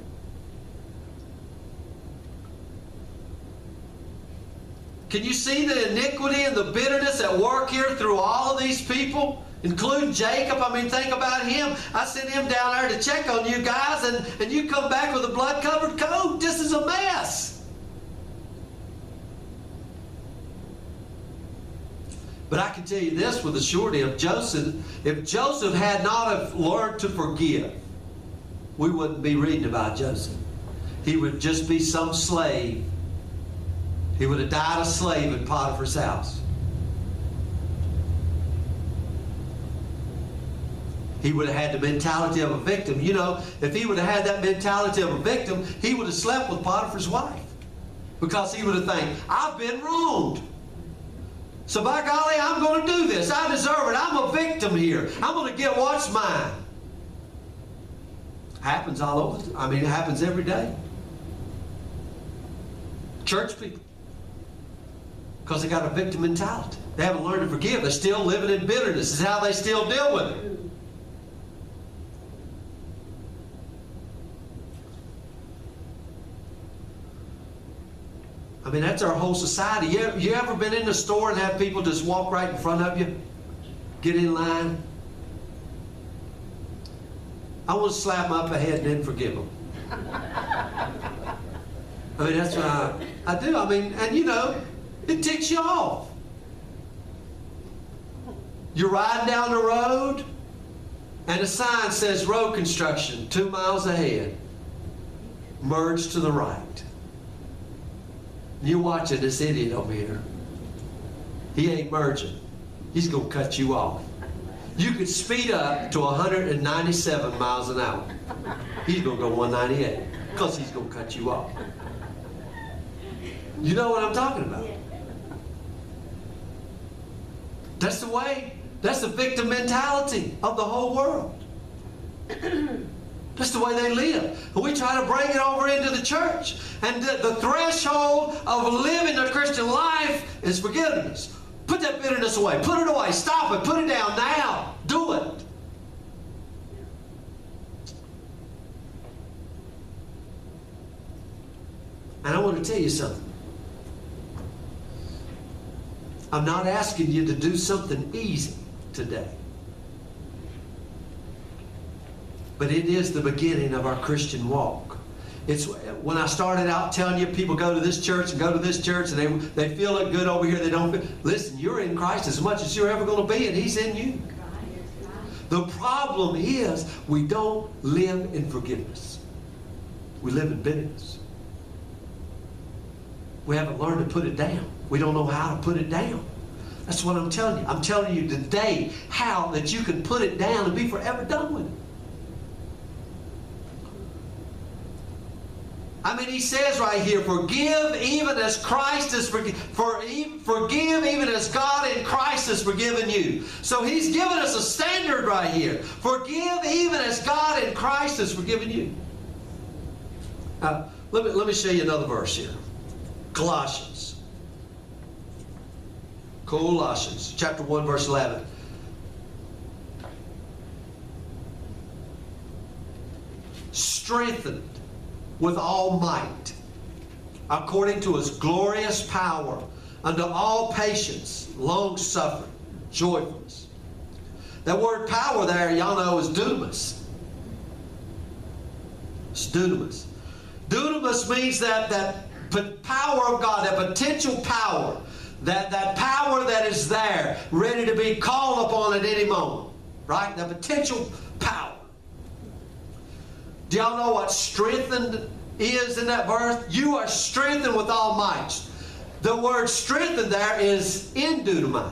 Can you see the iniquity and the bitterness at work here through all of these people, including Jacob? I mean, think about him. I sent him down there to check on you guys, and, and you come back with a blood-covered coat. This is a mess. But I can tell you this with a surety of Joseph. If Joseph had not have learned to forgive, we wouldn't be reading about Joseph. He would just be some slave. He would have died a slave in Potiphar's house. He would have had the mentality of a victim. You know, if he would have had that mentality of a victim, he would have slept with Potiphar's wife. Because he would have thought, I've been wronged. So by golly, I'm going to do this. I deserve it. I'm a victim here. I'm going to get what's mine. Happens all over. I mean, it happens every day. Church people. Because they got a victim mentality. They haven't learned to forgive. They're still living in bitterness. This is how they still deal with it. I mean, that's our whole society. You, you ever been in the store and have people just walk right in front of you? Get in line? I want to slap them up the head and then forgive them. I mean, that's what I, I do. I mean, and you know, it ticks you off. You're riding down the road, and a sign says road construction two miles ahead. Merge to the right. You're watching this idiot over here. He ain't merging. He's going to cut you off. You could speed up to one hundred ninety-seven miles an hour. He's going to go one ninety-eight because he's going to cut you off. You know what I'm talking about? That's the way, that's the victim mentality of the whole world. That's the way they live. And we try to bring it over into the church. And the, the threshold of living a Christian life is forgiveness. Put that bitterness away. Put it away. Stop it. Put it down now. Do it. And I want to tell you something. I'm not asking you to do something easy today. But it is the beginning of our Christian walk. It's when I started out telling you people go to this church and go to this church and they, they feel it good over here. They don't feel, listen, you're in Christ as much as you're ever going to be, and He's in you. The problem is we don't live in forgiveness. We live in bitterness. We haven't learned to put it down. We don't know how to put it down. That's what I'm telling you. I'm telling you today how that you can put it down and be forever done with it. I mean, he says right here, forgive even as Christ has forgiven. For, forgive even as God in Christ has forgiven you. So he's given us a standard right here. Forgive even as God in Christ has forgiven you. Now, let me, let me show you another verse here. Colossians. Colossians, chapter one, verse eleven. Strengthened with all might, according to His glorious power, unto all patience, long-suffering, joyfulness. That word power there, y'all know, is dunamis. It's dunamis. Dunamis means that, that power of God, that potential power, that, that power that is there, ready to be called upon at any moment. Right? That potential power. Do y'all know what strengthened is in that verse? You are strengthened with all might. The word strengthened there is endudamai.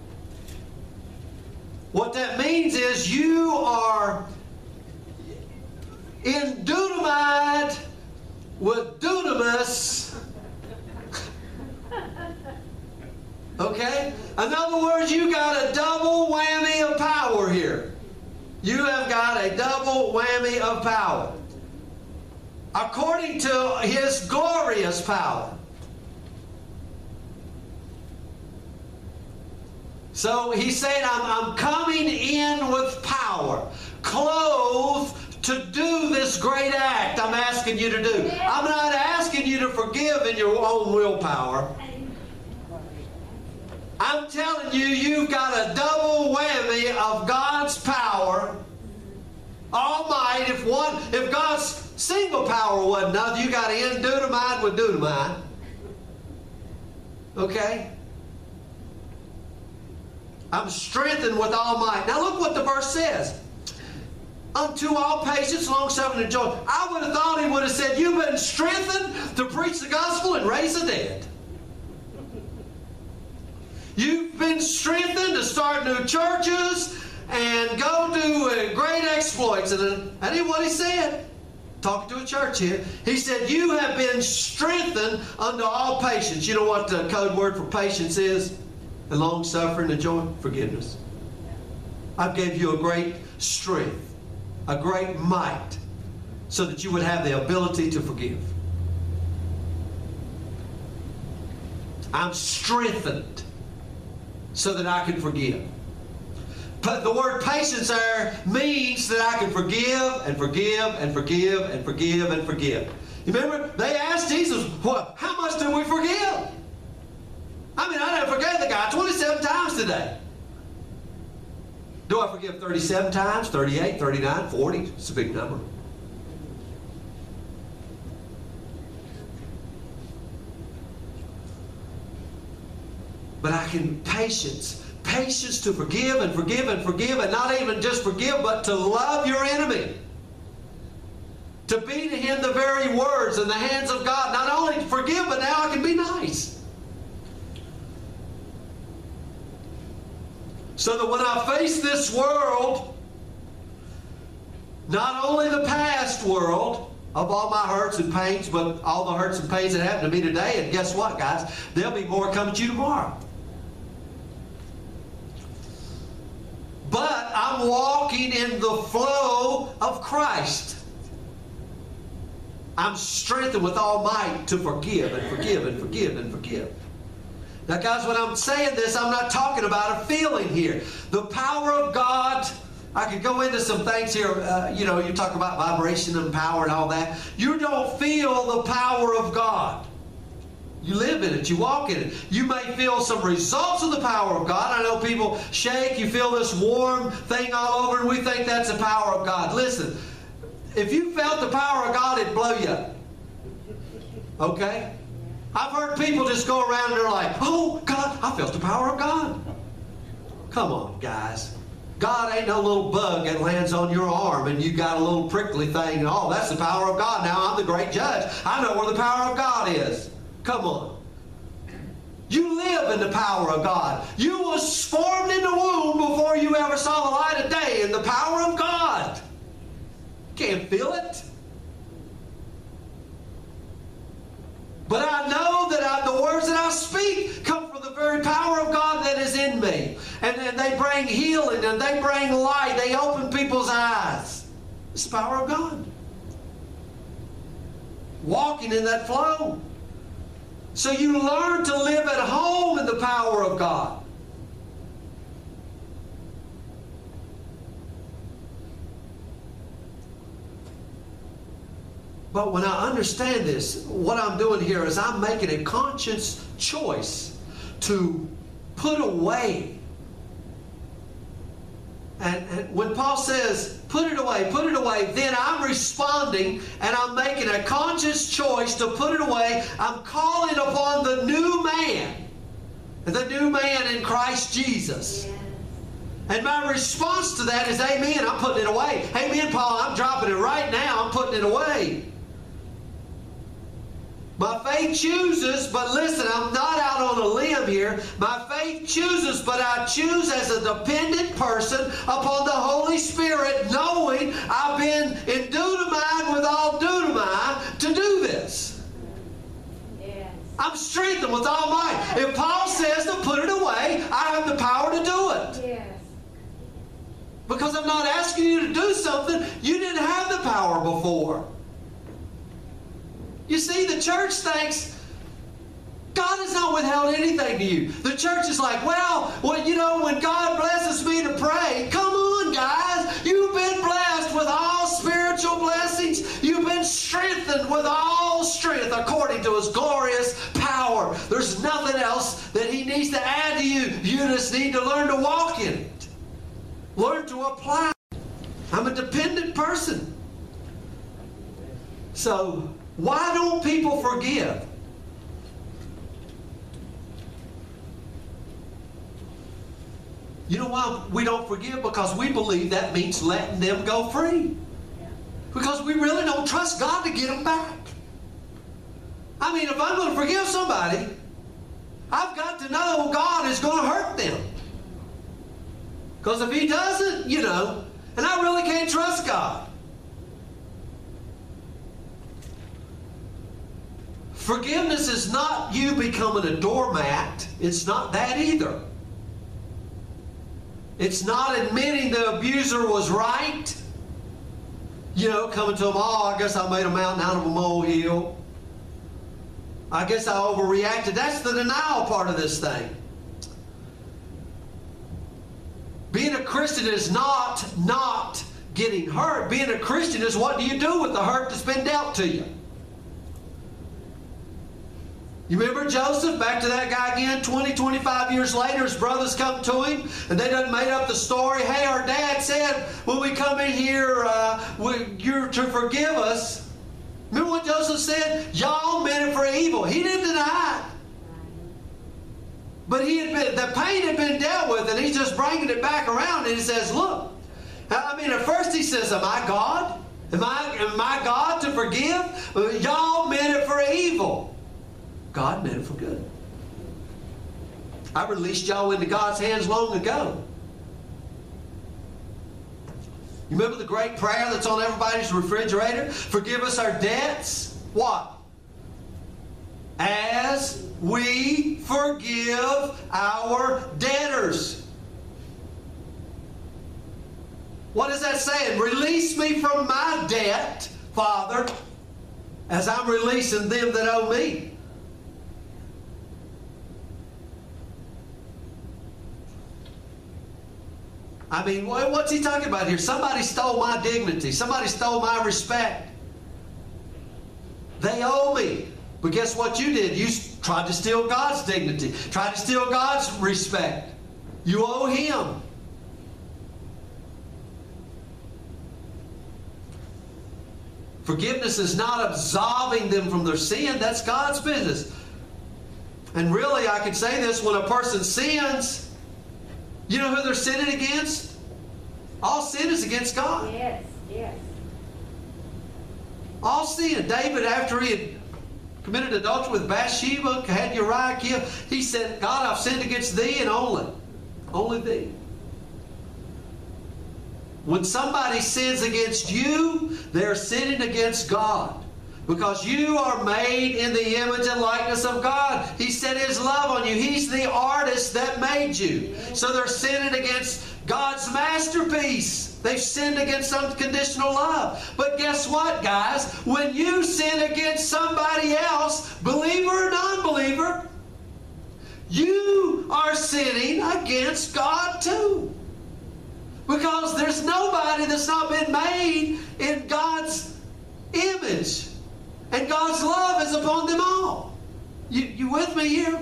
What that means is you are endudamized with dunamis. Okay? In other words, you got a double whammy of power here. You have got a double whammy of power. according to His glorious power. So He said, I'm, I'm coming in with power, clothed to do this great act I'm asking you to do. I'm not asking you to forgive in your own willpower. I'm telling you, you've got a double whammy of God's power. All might. If one, if God's single power wasn't enough, you got to end dunamite with dunamite. Okay? I'm strengthened with all might. Now look what the verse says. Unto all patience, long suffering, and joy. I would have thought He would have said, you've been strengthened to preach the gospel and raise the dead. You've been strengthened to start new churches and go do uh, great exploits. And uh, that ain't what He said. Talking to a church here. He said, you have been strengthened unto all patience. You know what the code word for patience is? And long suffering and joy? Forgiveness. I gave you a great strength, a great might, so that you would have the ability to forgive. I'm strengthened so that I can forgive. But the word patience there means that I can forgive and forgive and forgive and forgive and forgive. You remember, they asked Jesus, well, how much did we forgive? I mean, I never forgave the guy twenty-seven times today. Do I forgive thirty-seven times, thirty-eight, thirty-nine, forty? It's a big number. But I can patience. Patience to forgive and forgive and forgive, and not even just forgive, but to love your enemy. To be to him the very words in the hands of God. Not only to forgive, but now I can be nice. So that when I face this world, not only the past world of all my hurts and pains, but all the hurts and pains that happen to me today, and guess what, guys? There'll be more coming to you tomorrow. But I'm walking in the flow of Christ. I'm strengthened with all might to forgive and forgive and forgive and forgive. Now, guys, when I'm saying this, I'm not talking about a feeling here. The power of God, I could go into some things here. Uh, you know, you talk about vibration and power and all that. You don't feel the power of God. You live in it. You walk in it. You may feel some results of the power of God. I know people shake. You feel this warm thing all over, and we think that's the power of God. Listen, if you felt the power of God, it'd blow you up. Okay? I've heard people just go around and they're like, oh, God, I felt the power of God. Come on, guys. God ain't no little bug that lands on your arm and you got a little prickly thing. Oh, that's the power of God. Now I'm the great judge. I know where the power of God is. Come on. You live in the power of God. You was formed in the womb before you ever saw the light of day in the power of God. Can't feel it. But I know that I, the words that I speak come from the very power of God that is in me. And, and they bring healing and they bring light. They open people's eyes. It's the power of God. Walking in that flow. So you learn to live at home in the power of God. But when I understand this, what I'm doing here is I'm making a conscious choice to put away. And, and when Paul says, put it away, put it away, then I'm responding and I'm making a conscious choice to put it away. I'm calling upon the new man, the new man in Christ Jesus. Yes. And my response to that is, amen, I'm putting it away. Amen, Paul, I'm dropping it right now. I'm putting it away. My faith chooses, but listen, I'm not out on a limb here. My faith chooses, but I choose as a dependent person upon the Holy Spirit, knowing I've been in dunamite with all dunamite to do this. Yes. I'm strengthened with all might. If Paul says to put it away, I have the power to do it. Yes. Because I'm not asking you to do something you didn't have the power before. You see, the church thinks God has not withheld anything to you. The church is like, well, well, you know, when God blesses me to pray, come on, guys. You've been blessed with all spiritual blessings. You've been strengthened with all strength according to His glorious power. There's nothing else that He needs to add to you. You just need to learn to walk in it. Learn to apply. I'm a dependent person. So, why don't people forgive? You know why we don't forgive? Because we believe that means letting them go free. Because we really don't trust God to get them back. I mean, if I'm going to forgive somebody, I've got to know God is going to hurt them. Because if He doesn't, you know, and I really can't trust God. Forgiveness is not you becoming a doormat. It's not that either. It's not admitting the abuser was right. You know, coming to them, oh, I guess I made a mountain out of a molehill. I guess I overreacted. That's the denial part of this thing. Being a Christian is not not getting hurt. Being a Christian is what do you do with the hurt that's been dealt to you? You remember Joseph? Back to that guy again, twenty, twenty-five years later, his brothers come to him, and they done made up the story. Hey, our dad said, when we come in here, uh, we, you're to forgive us. Remember what Joseph said? Y'all meant it for evil. He didn't deny it. But he had been, the pain had been dealt with, and he's just bringing it back around, and he says, look, I mean, at first he says, am I God? Am I, am I God to forgive? Y'all meant it for evil. God meant it for good. I released y'all into God's hands long ago. You remember the great prayer that's on everybody's refrigerator? Forgive us our debts. What? As we forgive our debtors. What is that saying? Release me from my debt, Father, as I'm releasing them that owe me. I mean, what's he talking about here? Somebody stole my dignity. Somebody stole my respect. They owe me. But guess what you did? You tried to steal God's dignity. Tried to steal God's respect. You owe Him. Forgiveness is not absolving them from their sin. That's God's business. And really, I can say this, when a person sins, you know who they're sinning against? All sin is against God. Yes, yes. All sin. David, after he had committed adultery with Bathsheba, had Uriah killed, he said, God, I've sinned against thee and only. Only thee. When somebody sins against you, they're sinning against God. Because you are made in the image and likeness of God. He set His love on you. He's the artist that made you. So they're sinning against God's masterpiece. They've sinned against unconditional love. But guess what, guys? When you sin against somebody else, believer or non-believer, you are sinning against God too. Because there's nobody that's not been made in God's image. And God's love is upon them all. You, you with me here?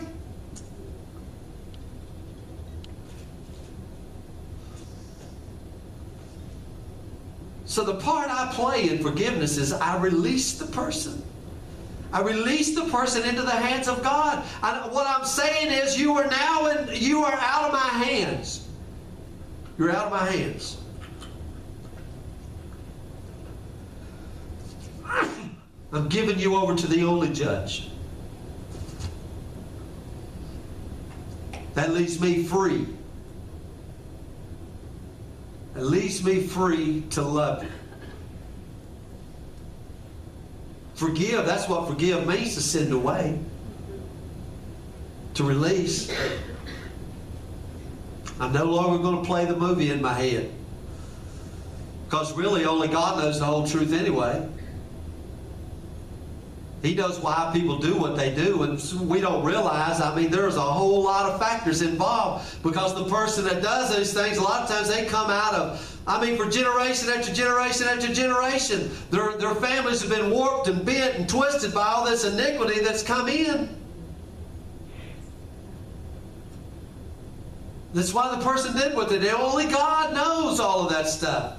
So the part I play in forgiveness is I release the person. I release the person into the hands of God. I, what I'm saying is you are now in, you are out of my hands. You're out of my hands. I'm giving you over to the only judge. That leaves me free. That leaves me free to love you. Forgive, that's what forgive means, to send away. To release. I'm no longer going to play the movie in my head. Because really only God knows the whole truth anyway. He knows why people do what they do, and we don't realize, I mean, there's a whole lot of factors involved, because the person that does these things, a lot of times they come out of, I mean, for generation after generation after generation, their, their families have been warped and bent and twisted by all this iniquity that's come in. That's why the person did what they did. Only God knows all of that stuff.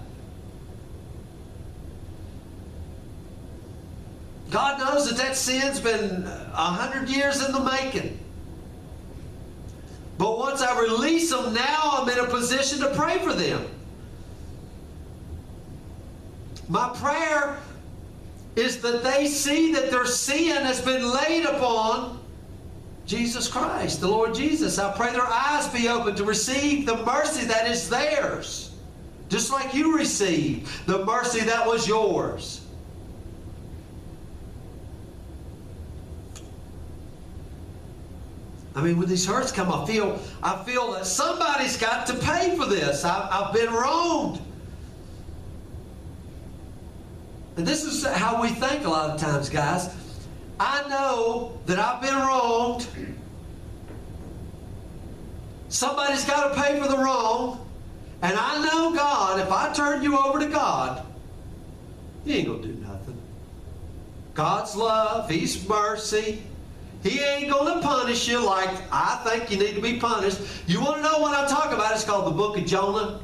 God knows that that sin's been a hundred years in the making. But once I release them, now I'm in a position to pray for them. My prayer is that they see that their sin has been laid upon Jesus Christ, the Lord Jesus. I pray their eyes be open to receive the mercy that is theirs, just like you received the mercy that was yours. I mean, when these hurts come, I feel, I feel that somebody's got to pay for this. I've, I've been wronged. And this is how we think a lot of times, guys. I know that I've been wronged. Somebody's got to pay for the wrong. And I know God, if I turn you over to God, He ain't going to do nothing. God's love, His mercy. He ain't going to punish you like I think you need to be punished. You want to know what I'm talking about? It's called the book of Jonah.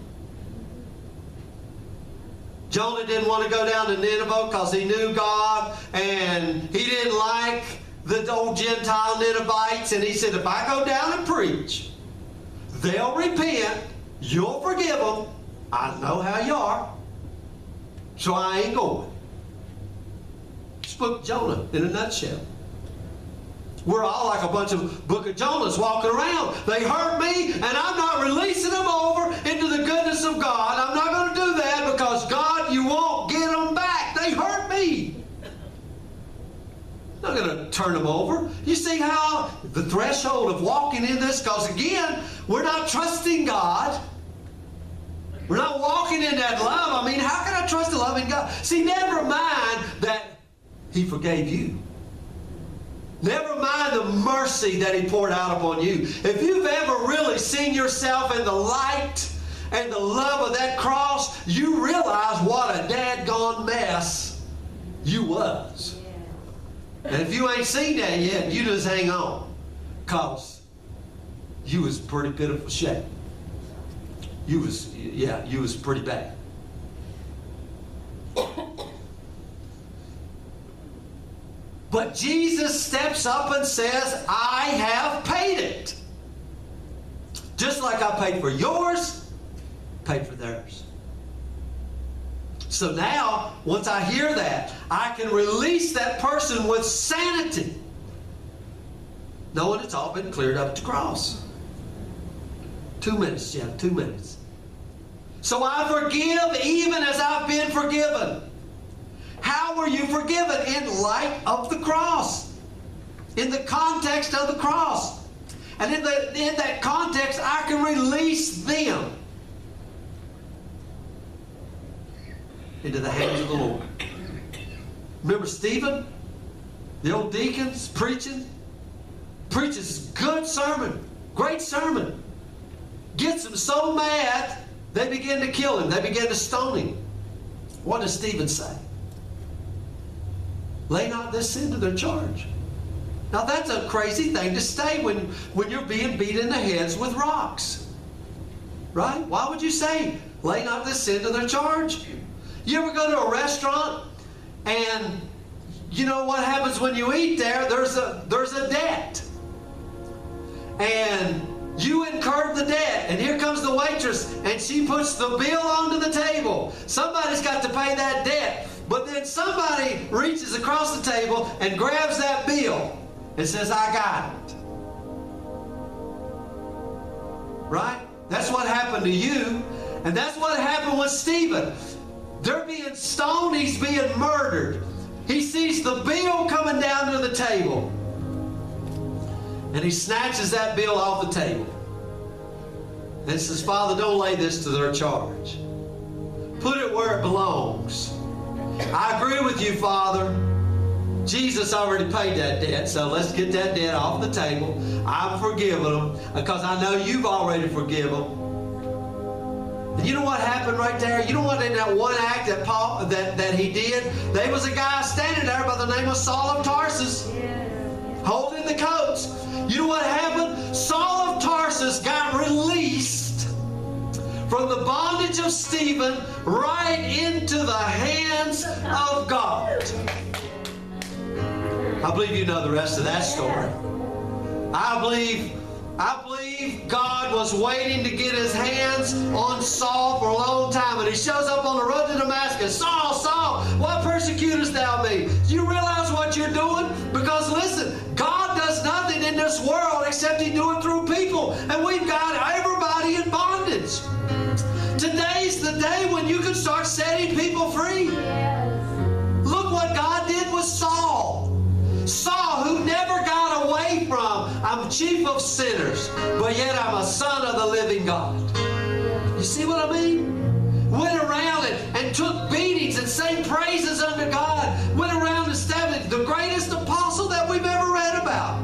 Jonah didn't want to go down to Nineveh because he knew God, and he didn't like the old Gentile Ninevites. And he said, if I go down and preach, they'll repent, you'll forgive them. I know how you are, so I ain't going. It's book of Jonah in a nutshell. We're all like a bunch of book of Jonahs walking around. They hurt me, and I'm not releasing them over into the goodness of God. I'm not going to do that because, God, you won't get them back. They hurt me. I'm not going to turn them over. You see how the threshold of walking in this, because, again, we're not trusting God. We're not walking in that love. I mean, how can I trust a loving God? See, never mind that He forgave you. Never mind the mercy that He poured out upon you. If you've ever really seen yourself in the light and the love of that cross, you realize what a dadgone mess you was. And if you ain't seen that yet, you just hang on, because you was pretty pitiful shape. You was, yeah, you was pretty bad. But Jesus steps up and says, I have paid it. Just like I paid for yours, paid for theirs. So now, once I hear that, I can release that person with sanity, knowing it's all been cleared up at the cross. Two minutes, Jeff, two minutes. So I forgive even as I've been forgiven. How were you forgiven? In light of the cross. In the context of the cross. And in, the, in that context, I can release them into the hands of the Lord. Remember Stephen? The old deacons preaching? Preaches good sermon. Great sermon. Gets them so mad, they begin to kill him. They begin to stone him. What does Stephen say? Lay not this sin to their charge. Now that's a crazy thing to say when, when you're being beat in the heads with rocks. Right? Why would you say, lay not this sin to their charge? You ever go to a restaurant and you know what happens when you eat there? There's a, there's a debt. And you incurred the debt, and here comes the waitress, and she puts the bill onto the table. Somebody's got to pay that debt. But then somebody reaches across the table and grabs that bill and says, I got it. Right? That's what happened to you. And that's what happened with Stephen. They're being stoned. He's being murdered. He sees the bill coming down to the table. And he snatches that bill off the table. And says, Father, don't lay this to their charge. Put it where it belongs. I agree with you, Father. Jesus already paid that debt, so let's get that debt off the table. I've forgiven them because I know you've already forgiven them. And you know what happened right there? You know what in that one act that Paul that, that he did? There was a guy standing there by the name of Saul of Tarsus, holding the coats. You know what happened? Saul of Tarsus got released from the bondage of Stephen right into the hands of God. I believe you know the rest of that story. I believe, I believe God was waiting to get his hands on Saul for a long time. And he shows up on the road to Damascus. Saul, Saul, why persecutest thou me? Do you realize what you're doing? Because listen, God does nothing in this world except he do it through people. And we've got everybody in bondage. Today's the day when you can start setting people free. Look what God did with Saul. Saul, who never got away from, I'm chief of sinners, but yet I'm a son of the living God. You see what I mean? Went around and, and took beatings and sang praises unto God. Went around and established the greatest apostle that we've ever read about.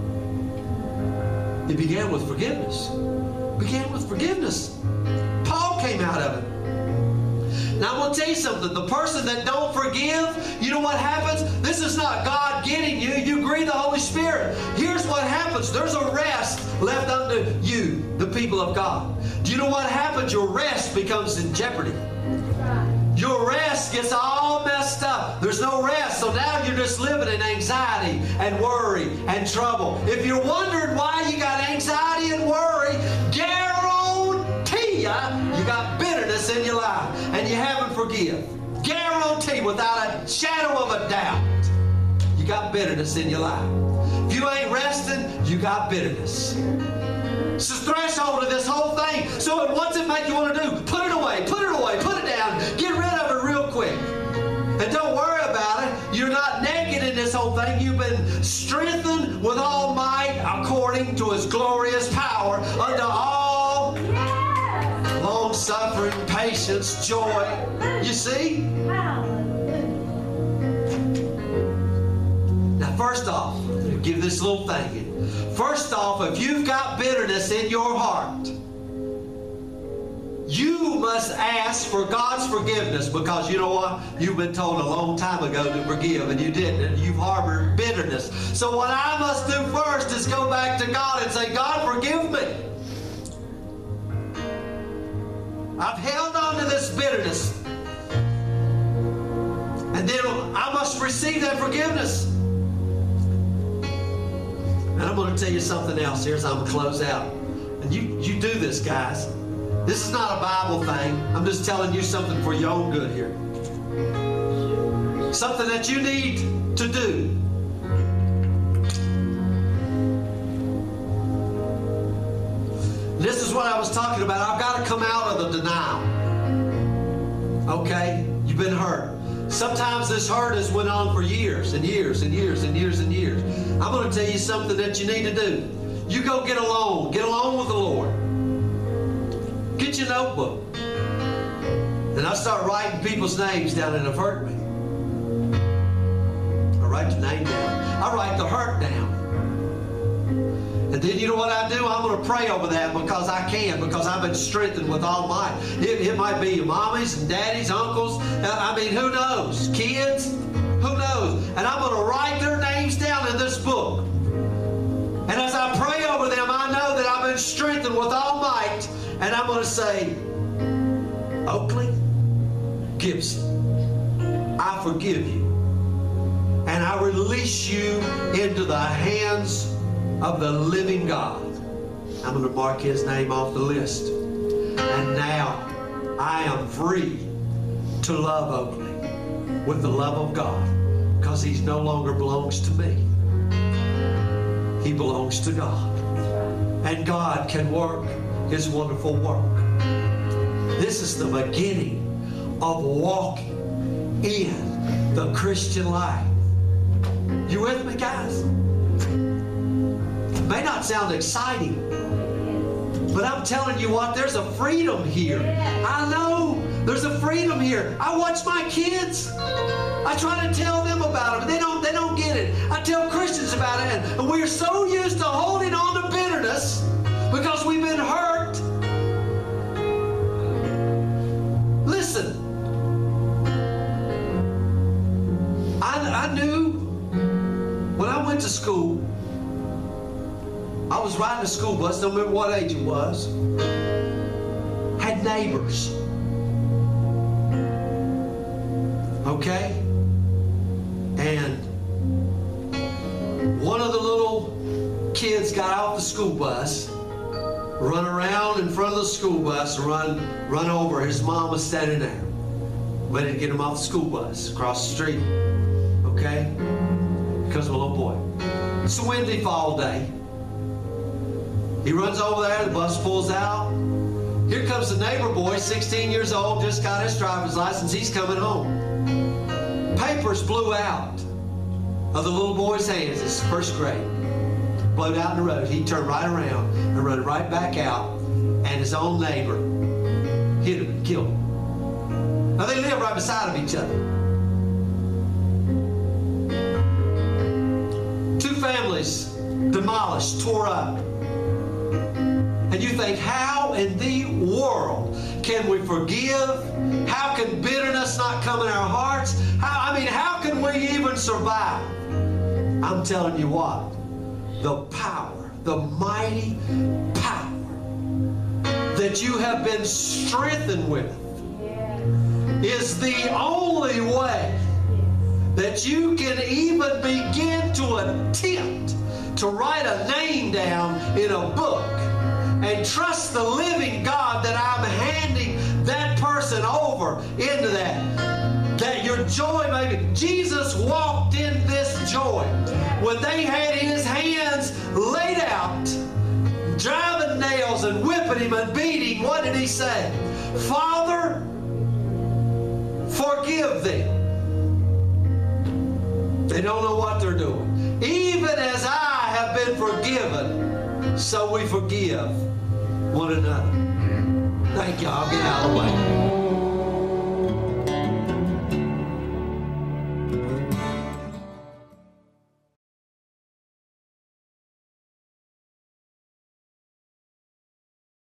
It began with forgiveness. It began with forgiveness. Paul came out of it. Now, I'm going to tell you something. The person that don't forgive, you know what happens? This is not God getting you. You grieve the Holy Spirit. Here's what happens. There's a rest left unto you, the people of God. Do you know what happens? Your rest becomes in jeopardy. Your rest gets all messed up. There's no rest. So now you're just living in anxiety and worry and trouble. If you're wondering why you got anxiety and worry, guarantee you, you got bitterness in your life and you haven't forgiven. Guarantee without a shadow of a doubt, you got bitterness in your life. If you ain't resting, you got bitterness. It's the threshold of this whole thing. So what's it make you want to do? Put it away, put it away, put it down. Get rid of it real quick. And don't worry about it. You're not naked in this whole thing. You've been strengthened with all might according to his glorious power unto all long-suffering, patience, joy. You see? Now, first off, I'm going to give this little thing. First off, if you've got bitterness in your heart, you must ask for God's forgiveness, because you know what? You've been told a long time ago to forgive and you didn't, and you've harbored bitterness. So what I must do first is go back to God and say, God, forgive me. I've held on to this bitterness. And then I must receive that forgiveness. And I'm going to tell you something else here as I'm going to close out. And you, you do this, guys. This is not a Bible thing. I'm just telling you something for your own good here. Something that you need to do. This is what I was talking about. I've got to come out of the denial. Okay? You've been hurt. Sometimes this hurt has went on for years and years and years and years and years. I'm going to tell you something that you need to do. You go get alone. Get alone with the Lord. Get your notebook. And I start writing people's names down that have hurt me. I write the name down. I write the hurt down. And then you know what I do? I'm going to pray over that because I can, because I've been strengthened with all might. It, it might be your mommies and daddies, uncles. I mean, who knows? Kids? Who knows? And I'm going to write their names down in this book. And as I pray over them, I know that I've been strengthened with all might. And I'm going to say, Oakley, Gibson, I forgive you. And I release you into the hands of the living God. I'm going to mark his name off the list. And now I am free to love Oakley with the love of God, because he no longer belongs to me. He belongs to God. And God can work his wonderful work. This is the beginning of walking in the Christian life. You with me, guys? It may not sound exciting, but I'm telling you what, there's a freedom here. I know There's a freedom here. I watch my kids. I try to tell them about it, but they don't, they don't get it. I tell Christians about it, and we're so used to holding on to bitterness because we've been hurt. Listen, I, I knew when I went to school, I was riding a school bus, don't remember what age it was, had neighbors. Okay? And one of the little kids got off the school bus, run around in front of the school bus, run, run over. His mom was standing there, ready to get him off the school bus, across the street. Okay? Because of a little boy. It's a windy fall day. He runs over there, the bus pulls out. Here comes the neighbor boy, sixteen years old, just got his driver's license. He's coming home. Papers blew out of the little boy's hands. It's first grade. Blew out in the road. He turned right around and run right back out, and his own neighbor hit him and killed him. Now they live right beside of each other. Two families demolished, tore up. And you think, how in the world can we forgive? How can bitterness not come in our hearts? How, I mean, how can we even survive? I'm telling you what, the power, the mighty power that you have been strengthened with is the only way that you can even begin to attempt to write a name down in a book and trust the living God that I'm handing that person over into that. That your joy may be. Jesus walked in this joy. When they had his hands laid out, driving nails and whipping him and beating, what did he say? Father, forgive them. They don't know what they're doing. Even as I have been forgiven, so we forgive one another. Thank you. I'll get out of the way.